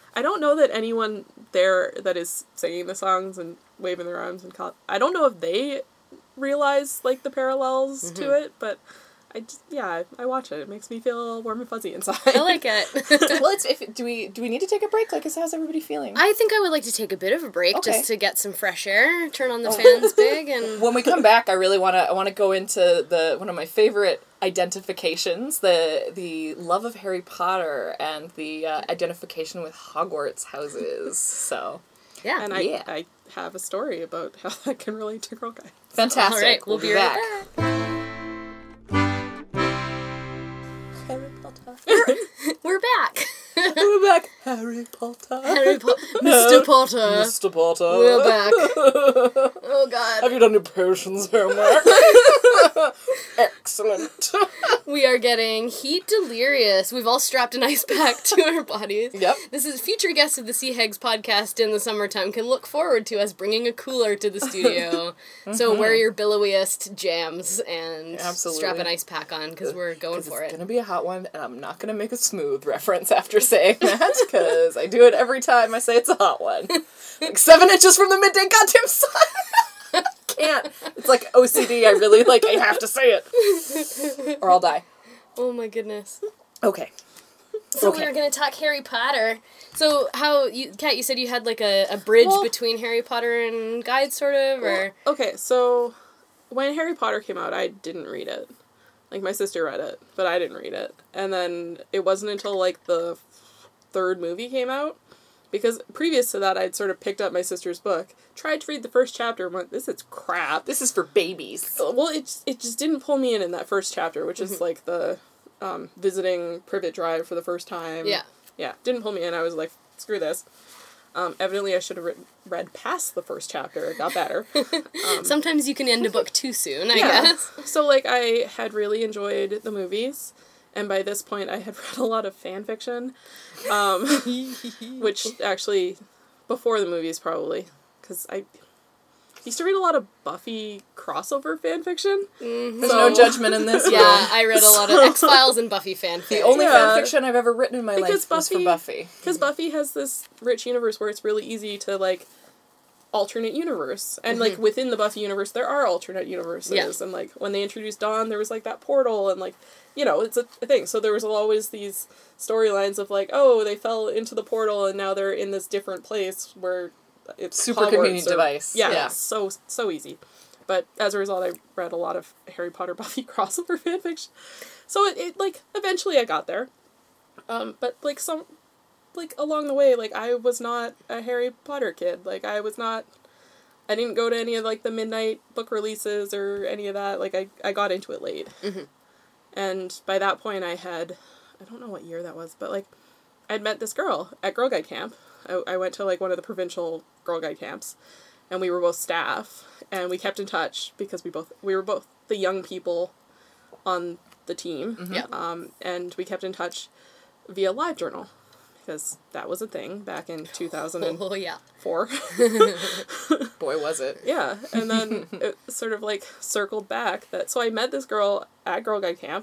I don't know that anyone there that is singing the songs and waving their arms and call, I don't know if they realize like the parallels mm-hmm. to it, but I just, yeah, I watch it. It makes me feel warm and fuzzy inside.
I like it.
Well, it's if do we do we need to take a break? Like, how's everybody feeling?
I think I would like to take a bit of a break
okay.
just to get some fresh air, turn on the oh. fans big, and
when we come back, I really want to I want to go into the one of my favorite identifications, the the love of Harry Potter and the uh, identification with Hogwarts houses. So,
yeah,
and I
yeah.
I have a story about how that can relate to Girl Guide.
Fantastic.
All right, we'll, we'll be, be right back. back. We're, we're back.
We're back. Harry Potter.
Harry Potter. Mister Potter.
Mister Potter.
We're back. Oh, God.
Have you done your potions homework? Excellent.
We are getting heat delirious. We've all strapped an ice pack to our bodies.
Yep.
This is future guests of the Sea Hags podcast in the summertime can look forward to us bringing a cooler to the studio. mm-hmm. So wear your billowiest jams and
Absolutely.
strap an ice pack on because we're going for
it's
it.
It's going to be a hot one, and I'm not going to make a smooth reference after saying that because I do it every time I say it's a hot one. Like seven inches from the midday goddamn sun. Can't. It's like O C D. I really, like, I have to say it. Or I'll die.
Oh my goodness.
Okay.
So
okay.
we were going to talk Harry Potter. So how, you, Kat, you said you had like a, a bridge well, between Harry Potter and Guide, sort of? Or
well, okay, so when Harry Potter came out, I didn't read it. Like, my sister read it, but I didn't read it. And then it wasn't until, like, the third movie came out, because previous to that, I'd sort of picked up my sister's book, tried to read the first chapter, and went, this is crap.
This is for babies.
Well, it just, it just didn't pull me in in that first chapter, which is, mm-hmm. like, the um, visiting Privet Drive for the first time.
Yeah.
Yeah, didn't pull me in. I was like, screw this. Um, evidently, I should have re- read past the first chapter. It got better. Um,
Sometimes you can end a book too soon, I
yeah.
guess.
So, like, I had really enjoyed the movies, and by this point, I had read a lot of fan fiction, um, which actually, before the movies, probably, because I used to read a lot of Buffy crossover fan fiction.
Mm-hmm. There's so, no judgment in this.
Yeah, I read a lot of X-Files and Buffy fanfic.
The only
yeah.
fan fiction I've ever written in my
because
life
Buffy,
was for Buffy.
Because Buffy has this rich universe where it's really easy to, like, alternate universe. And, mm-hmm. like, within the Buffy universe, there are alternate universes.
Yeah.
And, like, when they introduced Dawn, there was, like, that portal, and, like, you know, it's a, a thing. So there was always these storylines of, like, oh, they fell into the portal, and now they're in this different place where it's
super
Hogwarts
convenient
or,
device.
Yeah,
yeah.
so, so easy. But as a result, I read a lot of Harry Potter Buffy crossover fanfiction. So it, it, like, eventually I got there. Um, but, like, some... like, along the way, like, I was not a Harry Potter kid. Like, I was not, I didn't go to any of, like, the midnight book releases or any of that. Like, I, I got into it late.
Mm-hmm.
And by that point, I had, I don't know what year that was, but, like, I'd met this girl at Girl Guide camp. I, I went to, like, one of the provincial Girl Guide camps, and we were both staff, and we kept in touch because we both, we were both the young people on the team.
Mm-hmm. Yeah.
Um, and we kept in touch via LiveJournal. Because that was a thing back in two thousand four.
Oh, yeah.
Boy, was it.
Yeah, and then it sort of, like, circled back. That So I met this girl at Girl Guide camp,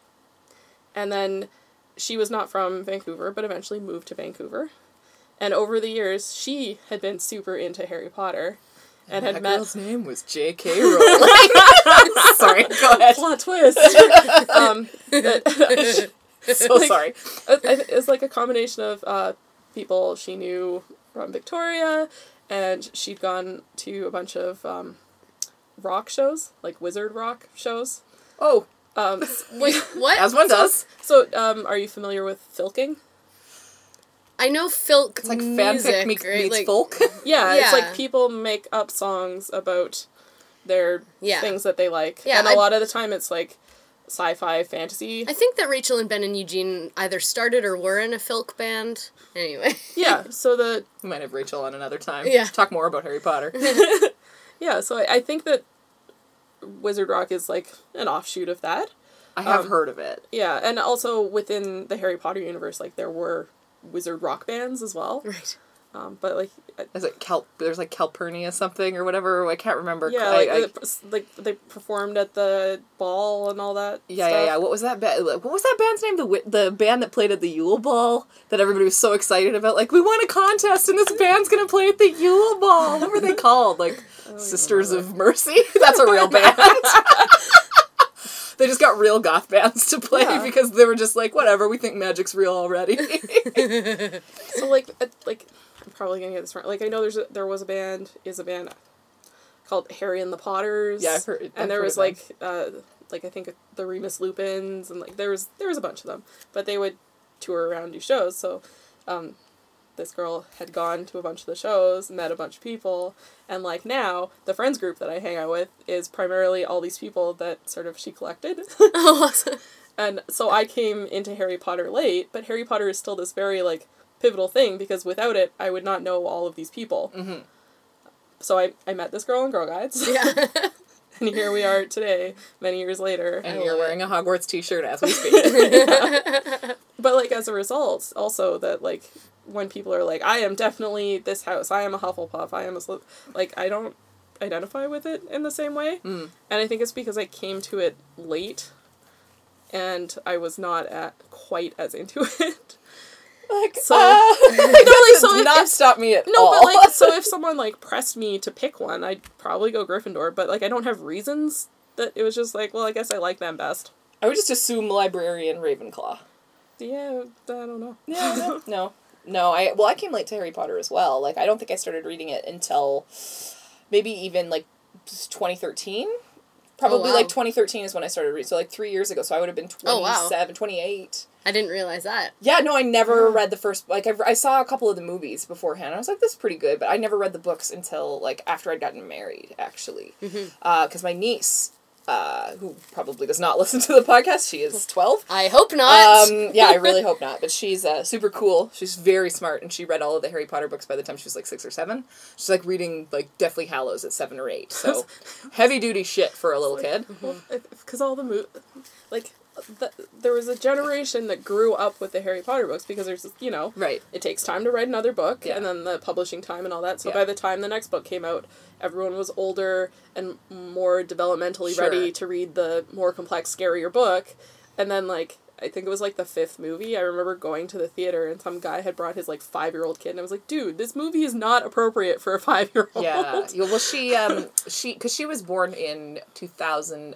and then she was not from Vancouver, but eventually moved to Vancouver. And over the years, she had been super into Harry Potter, and, and had
that
met...
girl's name was J K Rowling. Sorry, go ahead.
Plot twist. um, but,
so
like,
sorry.
It's like a combination of uh, people she knew from Victoria, and she'd gone to a bunch of um, rock shows, like wizard rock shows.
Oh.
Um,
Wait, what?
As one does.
So, um, are you familiar with filking?
I know filk
It's like
music,
fanfic meets,
right?
meets
like,
folk.
Yeah,
yeah,
it's like people make up songs about their
yeah.
things that they like.
Yeah,
and a
I,
lot of the time it's like sci-fi, fantasy.
I think that Rachel and Ben and Eugene either started or were in a filk band. Anyway.
Yeah, so the...
We might have Rachel on another time.
Yeah.
Talk more about Harry Potter.
Yeah, so I, I think that Wizard Rock is like an offshoot of that.
I have
um,
heard of it.
Yeah, and also within the Harry Potter universe, like, there were wizard rock bands as well.
Right.
Um, but like,
is it Cal? There's like Calpurnia something or whatever. I can't remember.
Yeah,
I,
like,
I,
the, like they performed at the ball and all that.
Yeah,
stuff.
yeah, yeah. What was that band? What was that band's name? The wi- the band that played at the Yule Ball that everybody was so excited about. Like, we won a contest and this band's gonna play at the Yule Ball. What were they called? Like Sisters of Mercy. That's a real band. They just got real goth bands to play yeah. because they were just like, whatever. We think magic's real already.
So like, like. I'm probably gonna get this wrong. Like I know there's a, there was a band is a band called Harry and the Potters.
Yeah, I've heard. I've
and there
heard
was like uh like I think the Remus Lupins and like there was there was a bunch of them, but they would tour around, do shows. So, um, this girl had gone to a bunch of the shows, met a bunch of people, and like now the friends group that I hang out with is primarily all these people that sort of she collected.
Oh, awesome.
And so I came into Harry Potter late, but Harry Potter is still this very like pivotal thing because without it I would not know all of these people.
Mm-hmm.
So I, I met this girl in Girl Guides.
Yeah.
And here we are today, many years later.
And you're wearing a Hogwarts t-shirt as we speak.
Yeah. But like as a result, also that like when people are like, I am definitely this house, I am a Hufflepuff, I am a Slyth-, like I don't identify with it in the same way.
Mm.
And I think it's because I came to it late and I was not at quite as into it.
Like,
so,
uh,
no, like, so
did
if,
not
if,
stop me at
no,
all.
but like, so if someone like pressed me to pick one, I'd probably go Gryffindor. But like, I don't have reasons. That it was just like, well, I guess I like them best.
I would just assume librarian Ravenclaw.
Yeah, I don't know.
Yeah, no, no, no. I well, I came late to Harry Potter as well. Like, I don't think I started reading it until maybe even like twenty thirteen. Probably, oh, wow. like, twenty thirteen is when I started reading. So, like, three years ago. So, I would have been twenty-seven, oh, wow. twenty-eight.
I didn't realize that.
Yeah, no, I never oh. read the first... Like, I, I saw a couple of the movies beforehand. I was like, this is pretty good. But I never read the books until, like, after I'd gotten married, actually. Because mm-hmm. uh, my niece... Uh, who probably does not listen to the podcast. She is twelve.
I hope not.
Um, yeah, I really hope not. But she's uh, super cool. She's very smart, and she read all of the Harry Potter books by the time she was like six or seven. She's like reading like Deathly Hallows at seven or eight. So heavy duty shit for a little
like,
kid.
Well, because all the mo- like the, there was a generation that grew up with the Harry Potter books because there's you know
right.
It takes time to write another book
yeah.
and then the publishing time and all that. So
yeah.
by the time the next book came out, everyone was older and more developmentally sure. ready to read the more complex, scarier book. And then, like, I think it was, like, the fifth movie. I remember going to the theater and some guy had brought his, like, five-year-old kid. And I was like, dude, this movie is not appropriate for a five-year-old.
Yeah. Well, she, um, she, because she was born in two thousand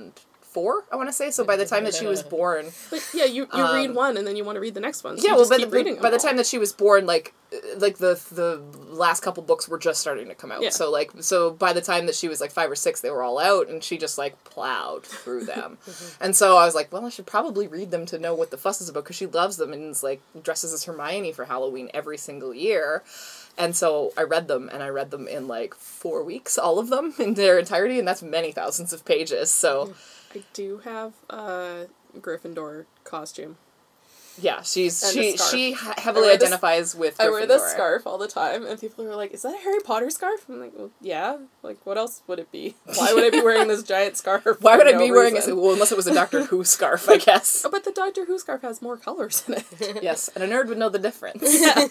four, I want to say. So by the time that she was born...
But, yeah, you, you um, read one and then you want to read the next one. So
yeah,
you
well,
just
by,
keep
the,
reading
by the
all.
time that she was born, like, like the the last couple books were just starting to come out.
Yeah.
So, like, so by the time that she was, like, five or six, they were all out, and she just, like, plowed through them. And so I was like, well, I should probably read them to know what the fuss is about, because she loves them and is, like, dresses as Hermione for Halloween every single year. And so I read them, and I read them in, like, four weeks, all of them, in their entirety, and that's many thousands of pages, so...
I do have a Gryffindor costume.
Yeah, she's
and
she she heavily identifies this, with Gryffindor.
I wear this scarf all the time, and people are like, "Is that a Harry Potter scarf?" I'm like, "Well, yeah. Like, what else would it be? Why would I be wearing this giant scarf?
Why would I
no
be wearing
reason?
it? Well, unless it was a Doctor Who scarf, I guess.
Oh, but the Doctor Who scarf has more colors in it.
Yes, and a nerd would know the difference.
Yes.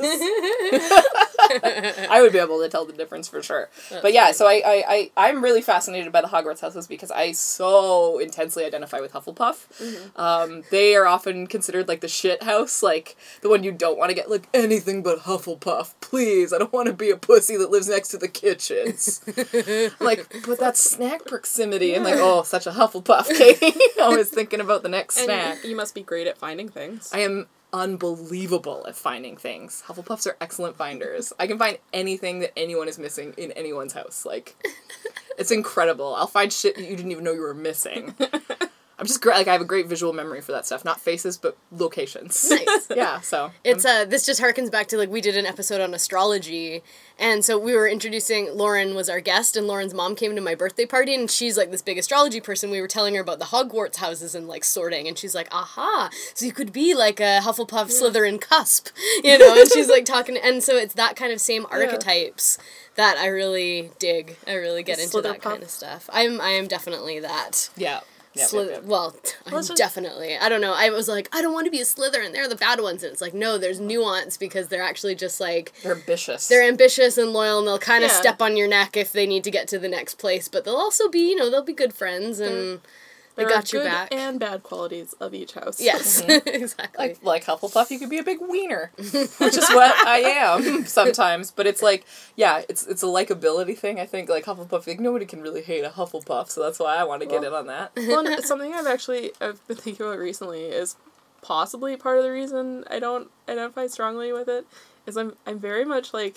I would be able to tell the difference for sure. That's but yeah, funny. so I, I, I, I'm really fascinated by the Hogwarts houses because I so intensely identify with Hufflepuff. Mm-hmm. Um, they are often considered like the shit house, like the one you don't want to get, like, anything but Hufflepuff. Please, I don't want to be a pussy that lives next to the kitchens. I'm like, but that's snack proximity. Yeah. I'm like, oh, such a Hufflepuff, Katie. Always thinking about the next
and
snack.
You must be great at finding things.
I am unbelievable at finding things. Hufflepuffs are excellent finders. I can find anything that anyone is missing in anyone's house. Like, it's incredible. I'll find shit that you didn't even know you were missing. I'm just great. Like, I have a great visual memory for that stuff. Not faces, but locations.
Nice.
Yeah, so.
It's, uh, this just harkens back to, like, we did an episode on astrology, and so we were introducing, Lauren was our guest, and Lauren's mom came to my birthday party, and she's, like, this big astrology person. We were telling her about the Hogwarts houses and, like, sorting, and she's like, aha, so you could be, like, a Hufflepuff, Slytherin cusp, you know, and she's, like, talking, and so it's that kind of same archetypes yeah. that I really dig. I really get into that kind of stuff. I'm, I am definitely that.
Yeah. Yeah,
Slither-
yeah, yeah.
Well,
Let's just-
definitely. I don't know. I was like, I don't want to be a Slytherin. They're the bad ones. And it's like, no, there's nuance because they're actually just like...
They're ambitious.
They're ambitious and loyal, and they'll kind of
Yeah.
step on your neck if they need to get to the next place. But they'll also be, you know, they'll be good friends, and they
There
got
are
your
good
back.
and bad qualities of each house.
Yes, exactly.
Like, like Hufflepuff, you could be a big wiener, which is what I am sometimes. But it's like, yeah, it's it's a likability thing. I think like Hufflepuff, like nobody can really hate a Hufflepuff, so that's why I want to get in on that.
Well, and something I've actually I've been thinking about recently is possibly part of the reason I don't identify strongly with it is I'm I'm very much like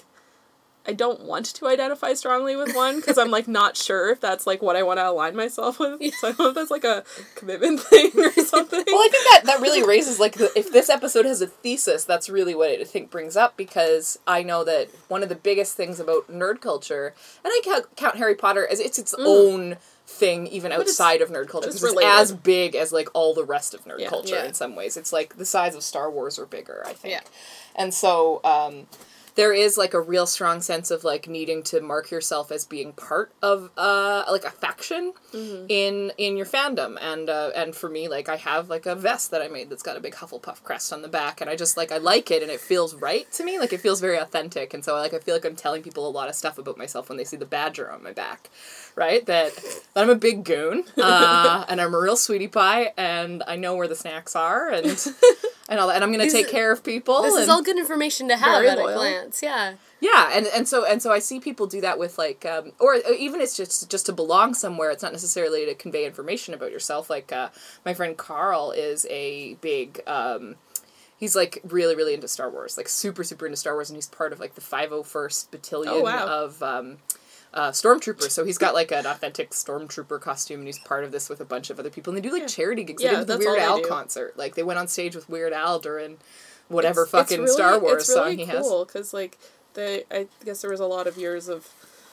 I don't want to identify strongly with one because I'm like not sure if that's like what I want to align myself with. So I don't know if that's like a commitment thing or something.
Well, I think that, that really raises, like, the, if this episode has a thesis, that's really what it, I think, brings up, because I know that one of the biggest things about nerd culture, and I count, count Harry Potter as it's its mm. own thing, even
But
outside of nerd culture, because
it's
it's, it's as big as, like, all the rest of nerd
Yeah.
culture
Yeah.
in some ways. It's, like, the size of Star Wars or bigger, I think.
Yeah.
And so, um... there is, like, a real strong sense of, like, needing to mark yourself as being part of, uh, like, a faction mm-hmm. in in your fandom. And, uh, and for me, like, I have, like, a vest that I made that's got a big Hufflepuff crest on the back, and I just, like, I like it, and it feels right to me. Like, it feels very authentic, and so, like, I feel like I'm telling people a lot of stuff about myself when they see the badger on my back, right? That, that I'm a big goon, uh, and I'm a real sweetie pie, and I know where the snacks are, and... and all that, and I'm gonna take care of people.
This
and
is all good information to have
Very
at
loyal.
a glance. Yeah.
Yeah, and, and so and so I see people do that with like, um, or even it's just just to belong somewhere. It's not necessarily to convey information about yourself. Like uh, my friend Carl is a big. Um, he's like really really into Star Wars, like super super into Star Wars, and he's part of like the five oh first Battalion
Oh, wow.
of. Um, Uh, stormtroopers, so he's got like an authentic stormtrooper costume, and he's part of this with a bunch of other people, and they do like
Yeah.
charity gigs.
Yeah,
They did the
that's
Weird
all
Al
they do.
concert, like they went on stage with Weird Al during whatever
It's-
fucking
it's really,
Star Wars
it's really
song he has.
cool because like they, I guess there was a lot of years of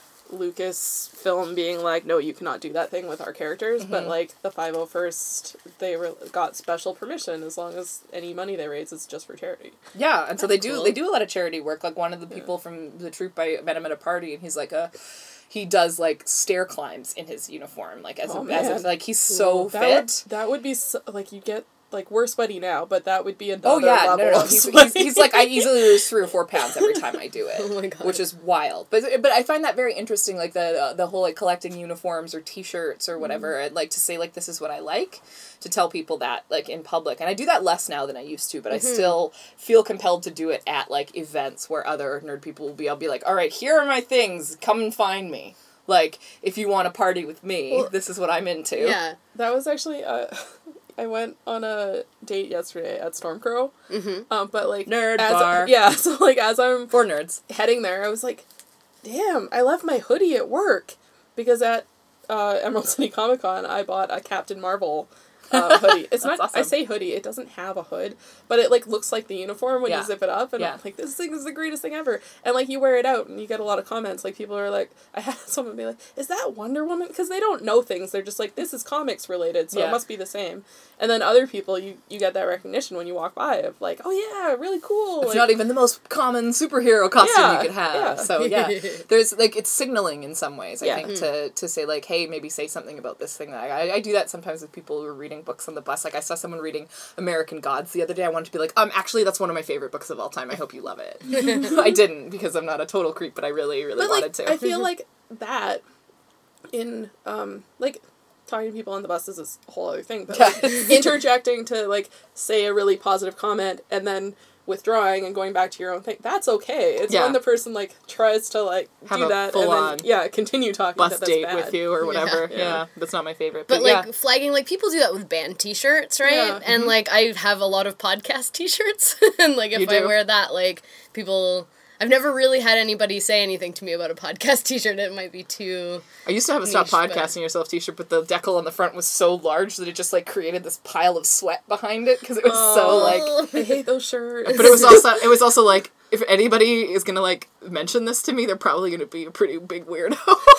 Lucasfilm being like, no, you cannot do that thing with our characters,
Mm-hmm.
but like the five oh first, they were got special permission as long as any money they raise is just for charity.
Yeah, and so they do
cool.
they do a lot of charity work. Like one of the people from the troop, I met him at a party, and he's like a. He does like stair climbs in his uniform, like as
Oh,
a, as
man.
a, like he's so
that
fit.
Would, that would be so, like you get like we're sweaty now, but that would be another
Oh yeah,
level
no, no, no.
of
He's,
sweaty.
he's, he's like I easily lose three or four pounds every time I do it,
Oh my God.
which is wild. But but I find that very interesting, like the uh, the whole like collecting uniforms or T-shirts or whatever, and like to say like this is what I like, to tell people that like in public, and I do that less now than I used to, but
Mm-hmm.
I still feel compelled to do it at like events where other nerd people will be. I'll be like, all right, here are my things, come and find me. Like if you want to party with me,
Well,
this is what I'm into.
Yeah.
That was actually, uh, I went on a date yesterday at Stormcrow.
Mm-hmm.
Um, but like
Nerd
as
bar.
yeah, so like as I'm
For nerds.
heading there, I was like, damn, I left my hoodie at work because at uh, Emerald City Comic Con I bought a Captain Marvel uh, hoodie. It's not.
That's
I
awesome.
say hoodie. It doesn't have a hood, but it like looks like the uniform when
Yeah.
you zip it up, and
Yeah.
I'm like, this thing is the greatest thing ever. And like you wear it out, and you get a lot of comments. Like people are like, I had someone be like, is that Wonder Woman? Because they don't know things. They're just like, this is comics related, so
Yeah.
it must be the same. And then other people, you you get that recognition when you walk by of like, oh yeah, really cool.
It's
like,
not even the most common superhero costume
Yeah,
you could have.
yeah.
So yeah, there's like it's signaling in some ways. I
Yeah.
think to to say like, hey, maybe say something about this thing. That I I do that sometimes with people who are reading books on the bus. Like I saw someone reading American Gods the other day. I wanted to be like, um, actually, that's one of my favorite books of all time. I hope you love it. I didn't because I'm not a total creep, but I really really
But
wanted
like,
to.
I feel like that in um like talking to people on the bus is this whole other thing, but like, interjecting to like say a really positive comment and then withdrawing and going back to your own thing, that's okay. It's
Yeah.
when the person like tries to like
Have
do
a
that and
full-on
then yeah continue talking
bus
that that's
date
bad.
with you or whatever.
Yeah.
Yeah, that's not my favorite.
But,
But,
like,
yeah.
flagging, like, people do that with band t-shirts, right?
Yeah.
And, like, I have a lot of podcast t-shirts. And, like, if
You
I
do?
wear that, like, people... I've never really had anybody say anything to me about a podcast t-shirt. It might be too...
I used to have a Stop
niche, but-
Podcasting Yourself t-shirt, but the decal on the front was so large that it just, like, created this pile of sweat behind it, because it was so, like...
I hate those shirts.
But it was also, it was also, like, if anybody is gonna, like, mention this to me, they're probably gonna be a pretty big weirdo.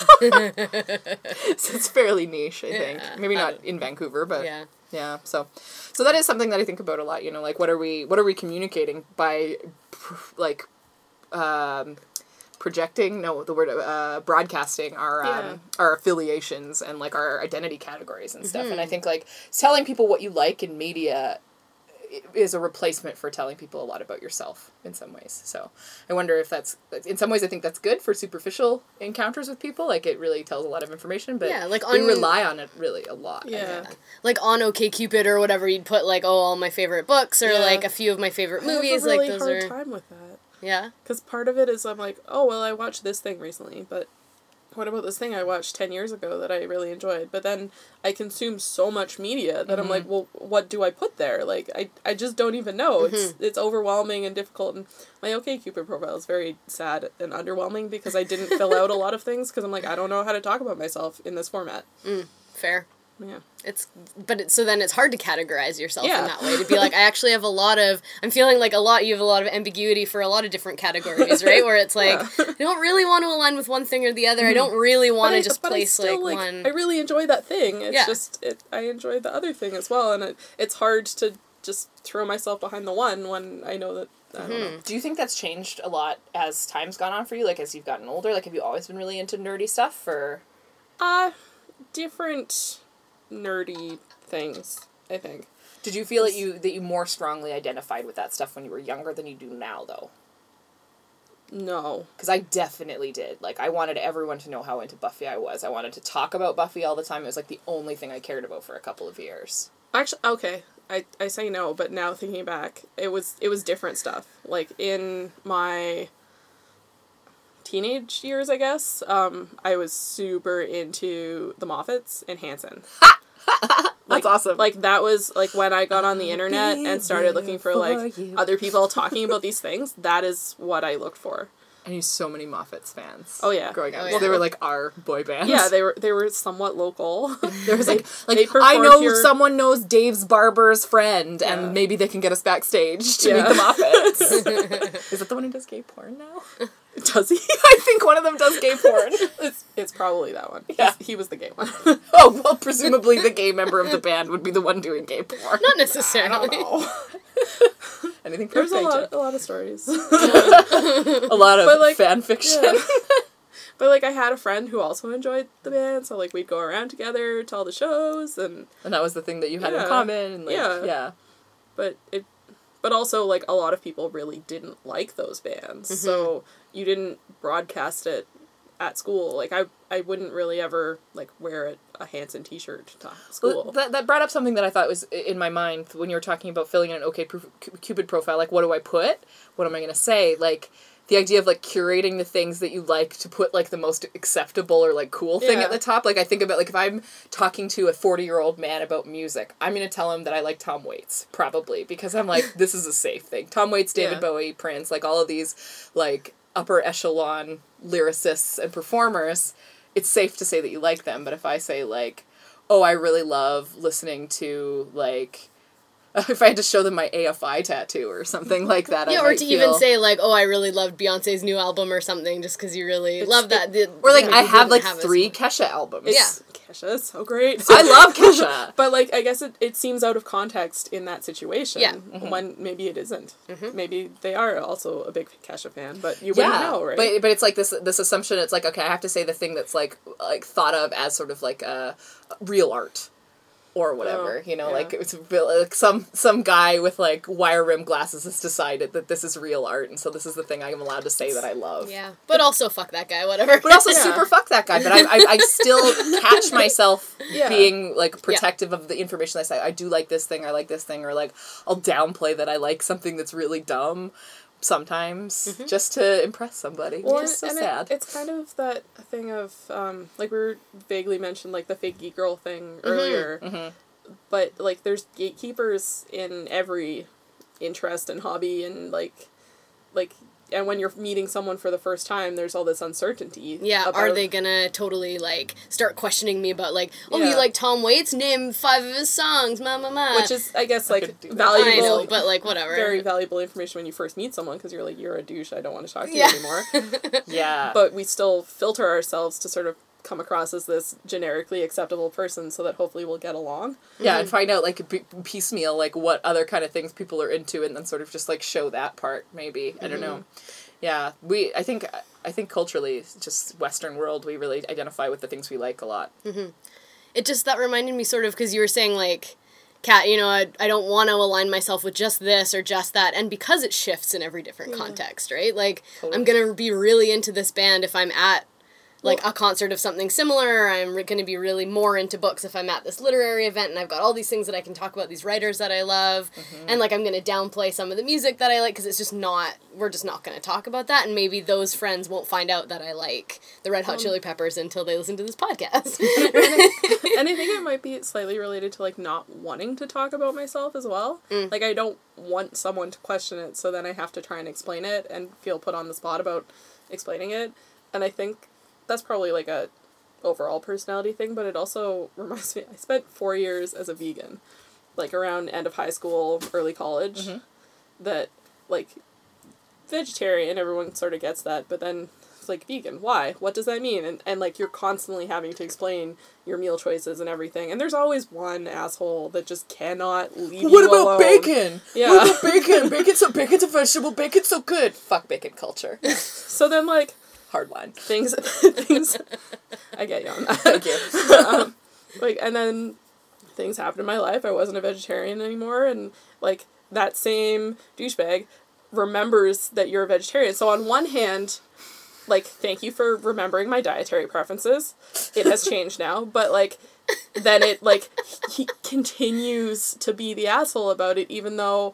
So it's fairly niche, I think.
Yeah,
Maybe
I
not
don't-
in Vancouver, but...
Yeah.
Yeah, so... So that is something that I think about a lot, you know, like, what are we, what are we communicating by, pr- like, um... projecting, no, the word, uh, broadcasting our, um,
Yeah.
our affiliations and, like, our identity categories and stuff. And I think, like, telling people what you like in media is a replacement for telling people a lot about yourself in some ways. So I wonder if that's, in some ways I think that's good for superficial encounters with people. Like, it really tells a lot of information, but
Yeah, like
we
on-
rely on it really a lot. I
Yeah.
think.
Like on OkCupid or whatever, you'd put like, oh, all my favorite books or
Yeah.
like a few of my favorite
I have
movies.
a really
like those
hard
are
time with that.
yeah.
Because part of it is I'm like, oh, well, I watched this thing recently, but what about this thing I watched ten years ago that I really enjoyed? But then I consume so much media that I'm like, well, what do I put there? Like, I, I just don't even know. It's it's overwhelming and difficult. And my OkCupid profile is very sad and underwhelming because I didn't fill out a lot of things because I'm like, I don't know how to talk about myself in this format.
Fair.
Yeah.
It's but it, so then it's hard to categorize yourself
Yeah.
in that way to be like I actually have a lot of I'm feeling like a lot you have a lot of ambiguity for a lot of different categories, right? Where it's like I don't really want to align with one thing or the other. I don't really want
But I-
to just
but I
place
still,
like,
like,
one.
I really enjoy that thing. It's
Yeah.
just it. I enjoy the other thing as well, and it, it's hard to just throw myself behind the one when I know that I don't know.
Do you think that's changed a lot as time's gone on for you? Like, as you've gotten older? Like, have you always been really into nerdy stuff, or?
Uh, different nerdy things, I think.
Did you feel that you that you more strongly identified with that stuff when you were younger than you do now, though?
No.
Because I definitely did. Like, I wanted everyone to know how into Buffy I was. I wanted to talk about Buffy all the time. It was, like, the only thing I cared about for a couple of years.
Actually, okay. I, I say no, but now thinking back, it was it was different stuff. Like, in my teenage years, I guess, um, I was super into the Moffats and Hanson.
That's
Like,
awesome.
Like, that was, like, when I got on the internet and started looking for, like,
for you.
other people talking about these things, that is what I looked for.
I knew so many Moffats fans.
Oh, yeah.
Growing up.
Oh,
Well,
yeah.
they were, like, our boy bands.
Yeah, they were they were somewhat local.
There was, like,
they
like
performed
I know
here-
someone knows Dave's barber's friend,
Yeah.
and maybe they can get us backstage to
Yeah.
meet the Moffats. Is that the one who does gay porn now?
Does he?
I think one of them does gay porn.
It's, it's probably that one.
Yeah.
He's- He was the gay one.
Oh, well, presumably the gay member of the band would be the one doing gay porn.
Not necessarily.
Anything for
There's a
a
lot, a lot of stories.
A lot of
But, like,
fan fiction.
Yeah. But, like, I had a friend who also enjoyed the band, so, like, we'd go around together to all the shows, and,
And that was the thing that you had in
Yeah.
common. And like,
Yeah.
yeah.
but it, but also, like, a lot of people really didn't like those bands,
Mm-hmm.
so you didn't broadcast it at school. Like, I, I wouldn't really ever, like, wear a, a Hanson t-shirt to school.
Well, that, that brought up something that I thought was i- in my mind when you were talking about filling in an OkCupid profile. Like, what do I put? What am I going to say? Like, the idea of, like, curating the things that you like to put, like, the most acceptable or, like, cool thing
Yeah.
at the top. Like, I think about, like, if I'm talking to a forty-year-old man about music, I'm going to tell him that I like Tom Waits, probably, because I'm like, this is a safe thing. Tom Waits, David
Yeah.
Bowie, Prince, like, all of these, like, upper echelon lyricists and performers, it's safe to say that you like them. But if I say, like, oh, I really love listening to, like, if I had to show them my A F I tattoo or something like that,
Yeah,
I
or
might
to
feel...
even say like, oh, I really loved Beyonce's new album or something, just because you really love that. The-
Or, like,
maybe
I
you
have,
didn't
like,
have as
three
much.
Kesha albums.
It's, Kesha is so great.
I love Kesha.
But, like, I guess it, it seems out of context in that situation.
Yeah.
When maybe it isn't. Maybe they are also a big Kesha fan, but you
Yeah,
wouldn't know, right?
but but it's like this this assumption. It's like, okay, I have to say the thing that's like like thought of as sort of like a real art or whatever.
Oh,
you know,
yeah.
like it's like some some guy with like wire rim glasses has decided that this is real art, and so this is the thing I'm allowed to say that I love.
Yeah, but also fuck that guy, whatever.
But also
Yeah.
super fuck that guy. But I, I, I still catch myself
Yeah.
being like protective of the information I say. I do like this thing. I like this thing. Or like I'll downplay that I like something that's really dumb sometimes just to impress somebody.
Well,
Which is so
and
sad.
It, it's kind of that thing of, um, like we were vaguely mentioned, like the fake geek girl thing earlier.
Mm-hmm.
But, like, there's gatekeepers in every interest and hobby, and, like, like, and when you're meeting someone for the first time, there's all this uncertainty.
Yeah,
about,
are they gonna totally, like, start questioning me about, like, oh,
Yeah.
you like Tom Waits? Name five of his songs, ma ma ma.
Which is, I guess, like,
could do that.
valuable.
I know, but, like, whatever.
Very valuable information when you first meet someone, because you're like, you're a douche, I don't want to talk to
Yeah.
you anymore.
Yeah.
But we still filter ourselves to sort of come across as this generically acceptable person so that hopefully we'll get along.
Yeah, and find out, like, p- piecemeal, like, what other kind of things people are into, and then sort of just, like, show that part, maybe. I don't know. Yeah, we, I think, I think culturally, just Western world, we really identify with the things we like a lot.
Mm-hmm. It just, that reminded me sort of, because you were saying, like, Kat, you know, I, I don't want to align myself with just this or just that, and because it shifts in every different yeah. context, right? Like, totally. I'm going to be really into this band if I'm at, like, well, a concert of something similar, or I'm going to be really more into books if I'm at this literary event, and I've got all these things that I can talk about, these writers that I love, mm-hmm. and, like, I'm going to downplay some of the music that I like, because it's just not, we're just not going to talk about that, and maybe those friends won't find out that I like the Red Hot um, Chili Peppers until they listen to this podcast.
And I think it might be slightly related to, like, not wanting to talk about myself as well. Mm. Like, I don't want someone to question it, so then I have to try and explain it and feel put on the spot about explaining it. And I think that's probably, like, a overall personality thing, but it also reminds me, I spent four years as a vegan, like, around end of high school, early college, mm-hmm. that, like, vegetarian, everyone sort of gets that, but then it's like, vegan, why? What does that mean? And, and like, you're constantly having to explain your meal choices and everything, and there's always one asshole that just cannot leave
what
you
about
alone.
bacon?
Yeah.
What about bacon? Bacon's so, bacon's a vegetable, bacon's so good. Fuck bacon culture.
So then, like,
hard line.
Things, things, I get you on that.
Thank you.
um, like, and then things happened in my life. I wasn't a vegetarian anymore, and, like, that same douchebag remembers that you're a vegetarian. So on one hand, like, thank you for remembering my dietary preferences. It has changed now, but, like, then it, like, he continues to be the asshole about it, even though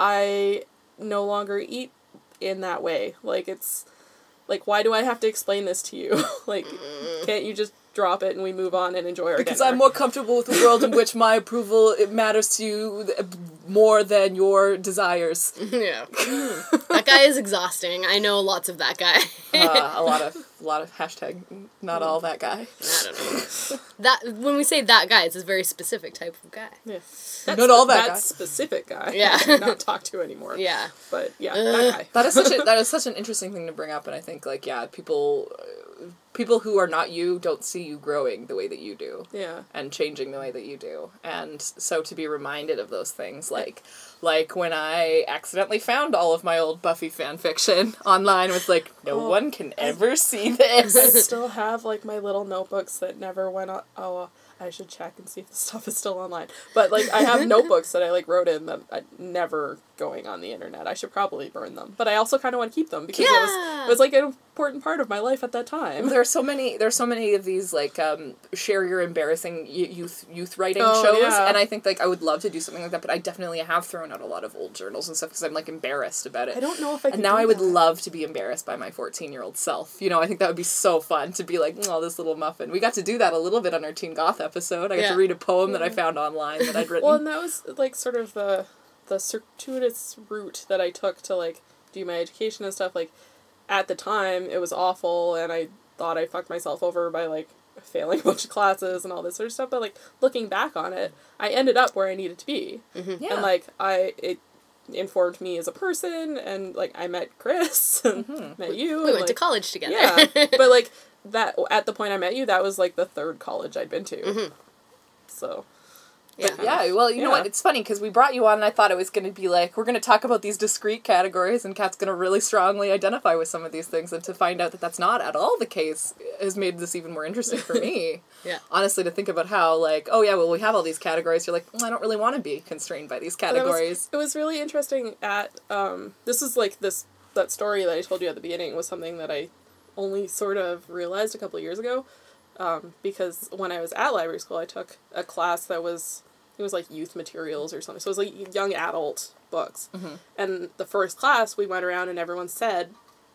I no longer eat in that way. Like, it's, like, why do I have to explain this to you? Like, can't you just drop it and we move on and enjoy our
because
dinner?
I'm more comfortable with a world in which my approval, it matters to you more than your desires.
Yeah. That guy is exhausting. I know lots of that guy.
uh, a lot of, a lot of hashtag not all that guy.
I don't know. That, when we say that guy, it's a very specific type of guy.
Yeah. That's
not all that
that
guy.
specific guy.
Yeah.
I not talk to anymore.
Yeah.
But yeah, that guy.
That is such a, that is such an interesting thing to bring up, and I think, like, yeah, people people who are not you don't see you growing the way that you do.
Yeah.
And changing the way that you do. And so to be reminded of those things, like like when I accidentally found all of my old Buffy fan fiction online, was like, no oh, one can ever I, see this.
I still have, like, my little notebooks that never went on. Oh, uh, I should check and see if the stuff is still online. But, like, I have notebooks that I, like, wrote in that I never going on the internet. I should probably burn them. But I also kind of want to keep them because
yeah.
it was, it was, like, an important part of my life at that time.
There are so many, there are so many of these, like, um, share your embarrassing youth youth writing
oh,
shows.
Yeah.
And I think, like, I would love to do something like that, but I definitely have thrown out a lot of old journals and stuff because I'm, like, embarrassed about it.
I don't know if I could
And now
do
I would
that.
love to be embarrassed by my fourteen-year-old self. You know, I think that would be so fun to be like, oh, this little muffin. We got to do that a little bit on our Teen Goth episode. I got
yeah.
to read a poem
yeah.
that I found online that I'd written.
Well, and that was, like, sort of the the circuitous route that I took to, like, do my education and stuff. Like, at the time, it was awful, and I thought I fucked myself over by, like, failing a bunch of classes and all this sort of stuff, but, like, looking back on it, I ended up where I needed to be.
Mm-hmm.
Yeah.
And, like, I, it informed me as a person, and, like, I met Chris, and
mm-hmm.
met you.
We
and,
went
like,
to college together.
Yeah, but, like, that, at the point I met you, that was, like, the third college I'd been to.
Mm-hmm.
So...
Yeah.
Yeah, well, you
yeah.
know what, it's funny, because we brought you on and I thought it was going to be like, we're going to talk about these discrete categories, and Kat's going to really strongly identify with some of these things, and to find out that that's not at all the case has made this even more interesting for me.
Yeah.
Honestly, to think about how, like, oh yeah, well, we have all these categories, you're like, well, I don't really want to be constrained by these categories.
It was, it was really interesting at, um, this is like this, that story that I told you at the beginning was something that I only sort of realized a couple of years ago. Um, because when I was at library school, I took a class that was, it was like youth materials or something. So it was like young adult books. Mm-hmm. And the first class, we went around and everyone said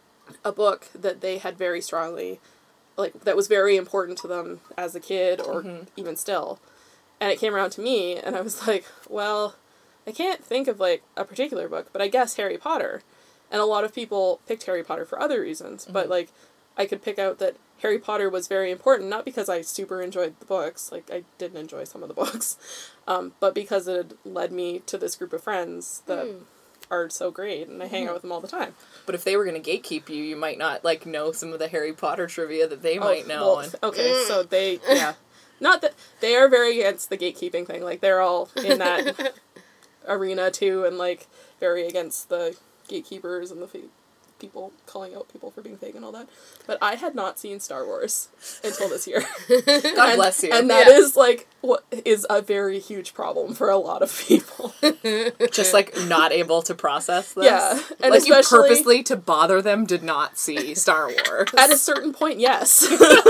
a book that they had very strongly, like, that was very important to them as a kid or mm-hmm. even still. And it came around to me and I was like, well, I can't think of, like, a particular book, but I guess Harry Potter. And a lot of people picked Harry Potter for other reasons, mm-hmm. but, like, I could pick out that Harry Potter was very important, not because I super enjoyed the books, like, I didn't enjoy some of the books, um, but because it had led me to this group of friends that mm. are so great, and I hang mm. out with them all the time.
But if they were going to gatekeep you, you might not, like, know some of the Harry Potter trivia that they oh, might know.
Well,
and...
Okay, mm. so they, yeah. Not that, they are very against the gatekeeping thing, like, they're all in that arena, too, and, like, very against the gatekeepers and the people calling out people for being fake and all that. But I had not seen Star Wars until this year.
God
and,
bless you.
And that
Yeah.
is, like, what is a very huge problem for a lot of people.
Just, like, not able to process this.
Yeah. And
like, you
especially-
purposely, to bother them, did not see Star Wars.
At a certain point, yes.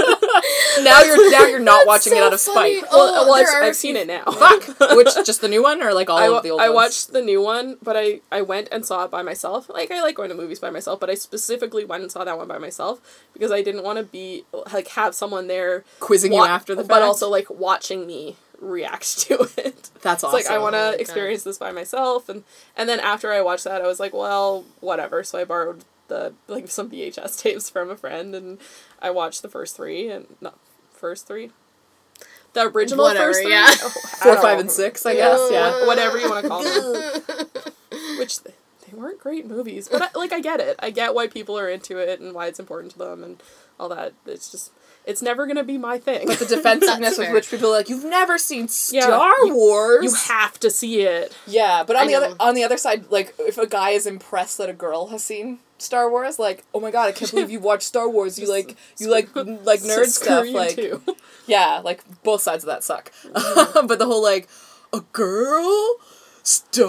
now you're now you're not
That's
watching
so
it out of
funny.
spite.
Oh,
well, I've,
there are
I've
a
seen
few-
it now.
Fuck. Which, just the new one, or, like, all
I,
of the old
I
ones?
watched the new one, but I, I went and saw it by myself. Like, I like going to movies by myself, but I specifically went and saw that one by myself because I didn't want to be, like, have someone there
Quizzing you after the
but
fact?
also, like, watching me react to it.
That's
It's
awesome.
like, I want
Oh my
to experience this by myself, and, and then after I watched that, I was like, well, whatever, so I borrowed the, like, some V H S tapes from a friend, and I watched the first three, and, not, first three? The original
Whatever,
first three?
yeah.
Oh, I
Four,
don't
five,
know.
and six, I guess, yeah.
Whatever you want to call them. Which, they, they weren't great movies. But, I, like, I get it. I get why people are into it and why it's important to them and all that. It's just, it's never going to be my thing.
But the defensiveness with
fair.
which people are like, you've never seen
Yeah,
Star
you-
Wars.
You have to see it.
Yeah, but on
I
the
know.
other on the other side, like, if a guy is impressed that a girl has seen Star Wars, like, oh my god, I can't believe you watched Star Wars. You like you like like nerd
So screw
stuff.
you
Like,
too.
yeah, like both sides of that suck. but the whole like a girl. Star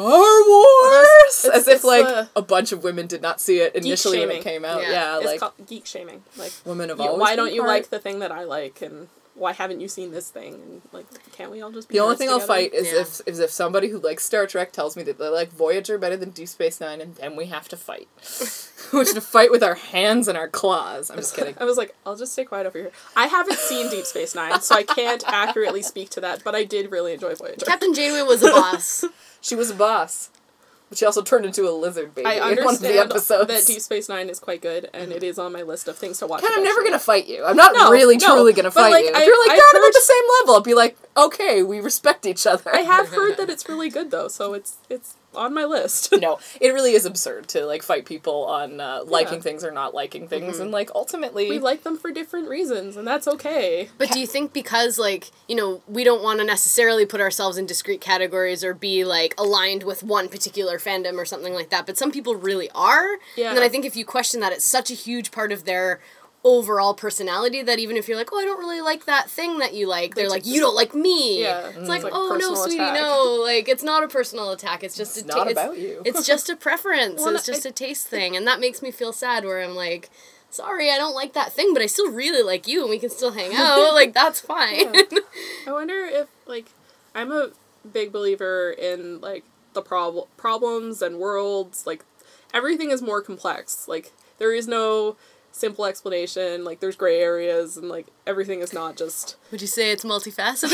Wars,
It's-
as if
it's
like
the-
a bunch of women did not see it initially when it
shaming.
came out.
Yeah.
Yeah,
It's
like
called geek shaming. Like,
women have
you-
always.
why
been
don't you
part-
like the thing that I like, and why haven't you seen this thing? And, like, can't we all just be
The only
nerds
thing I'll
together?
fight is
Yeah.
if is if somebody who likes Star Trek tells me that they like Voyager better than Deep Space Nine, and then we have to fight. We have to fight with our hands and our claws. I'm just kidding.
I was like, I'll just stay quiet over here. I haven't seen Deep Space Nine, so I can't accurately speak to that, but I did really enjoy Voyager.
Captain Janeway was a boss.
She was a boss, but she also turned into a lizard baby
I
in one of the
understand
episodes.
that Deep Space Nine is quite good, and it is on my list of things to watch.
Ken, I'm never
eventually.
gonna fight you. I'm not
No,
really
no,
truly gonna
but,
fight
like,
you. If
I-
you're like,
I've
God, I'm
heard-
at the same level, I'll be like, okay, we respect each other.
I have heard that it's really good though, so it's it's on my list.
No, it really is absurd to like fight people on uh, liking
Yeah.
things or not liking things, and like ultimately,
We like them for different reasons, and that's okay.
But do you think because, like, you know, we don't want to necessarily put ourselves in discrete categories or be, like, aligned with one particular fandom or something like that, but some people really are?
Yeah.
And then I think if you question that, it's such a huge part of their overall personality that even if you're like, oh, I don't really like that thing that you like, they're like, you don't like me.
Yeah.
It's like,
like
oh, no,
personal
sweetie,
attack.
no. Like, it's not a personal attack. It's just
It's
a
not
ta-
about you.
It's just a preference.
Well,
it's
I-
just a taste thing. And that makes me feel sad where I'm like, sorry, I don't like that thing, but I still really like you and we can still hang out. Like, that's fine.
I wonder if, like, I'm a big believer in, like, the prob- problems and worlds. Like, everything is more complex. Like, there is no simple explanation. Like, there's gray areas, and, like, everything is not just...
Would you say it's multifaceted?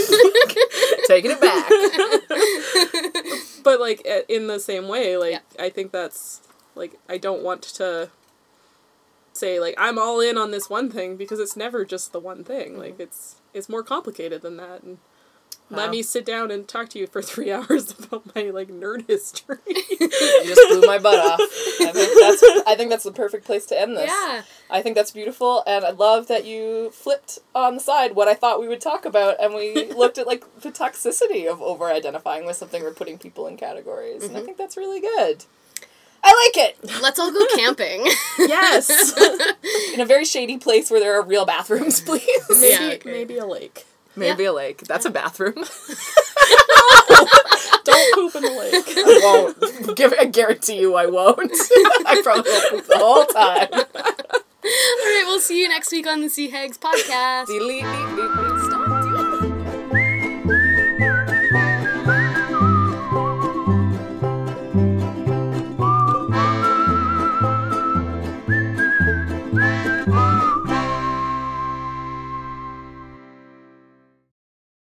taking it back.
But, like, i- in the same way, like,
Yeah.
I think that's, like, I don't want to say, like, I'm all in on this one thing, because it's never just the one thing. Like, it's it's more complicated than that, and let
Wow.
me sit down and talk to you for three hours about my, like, nerd history.
You just blew my butt off. I think that's I think that's the perfect place to end this.
Yeah.
I think that's beautiful, and I love that you flipped on the side what I thought we would talk about, and we looked at like the toxicity of over-identifying with something or putting people in categories, and I think that's really good. I like it!
Let's all go camping.
Yes!
In a very shady place where there are real bathrooms, please.
Maybe,
Yeah, okay.
maybe a lake.
Maybe a lake. That's a bathroom.
Don't poop in the lake.
I won't. Give, I guarantee you I won't. I probably will poop the whole time.
All right, we'll see you next week on the Sea Hags podcast.
Delete, delete, delete.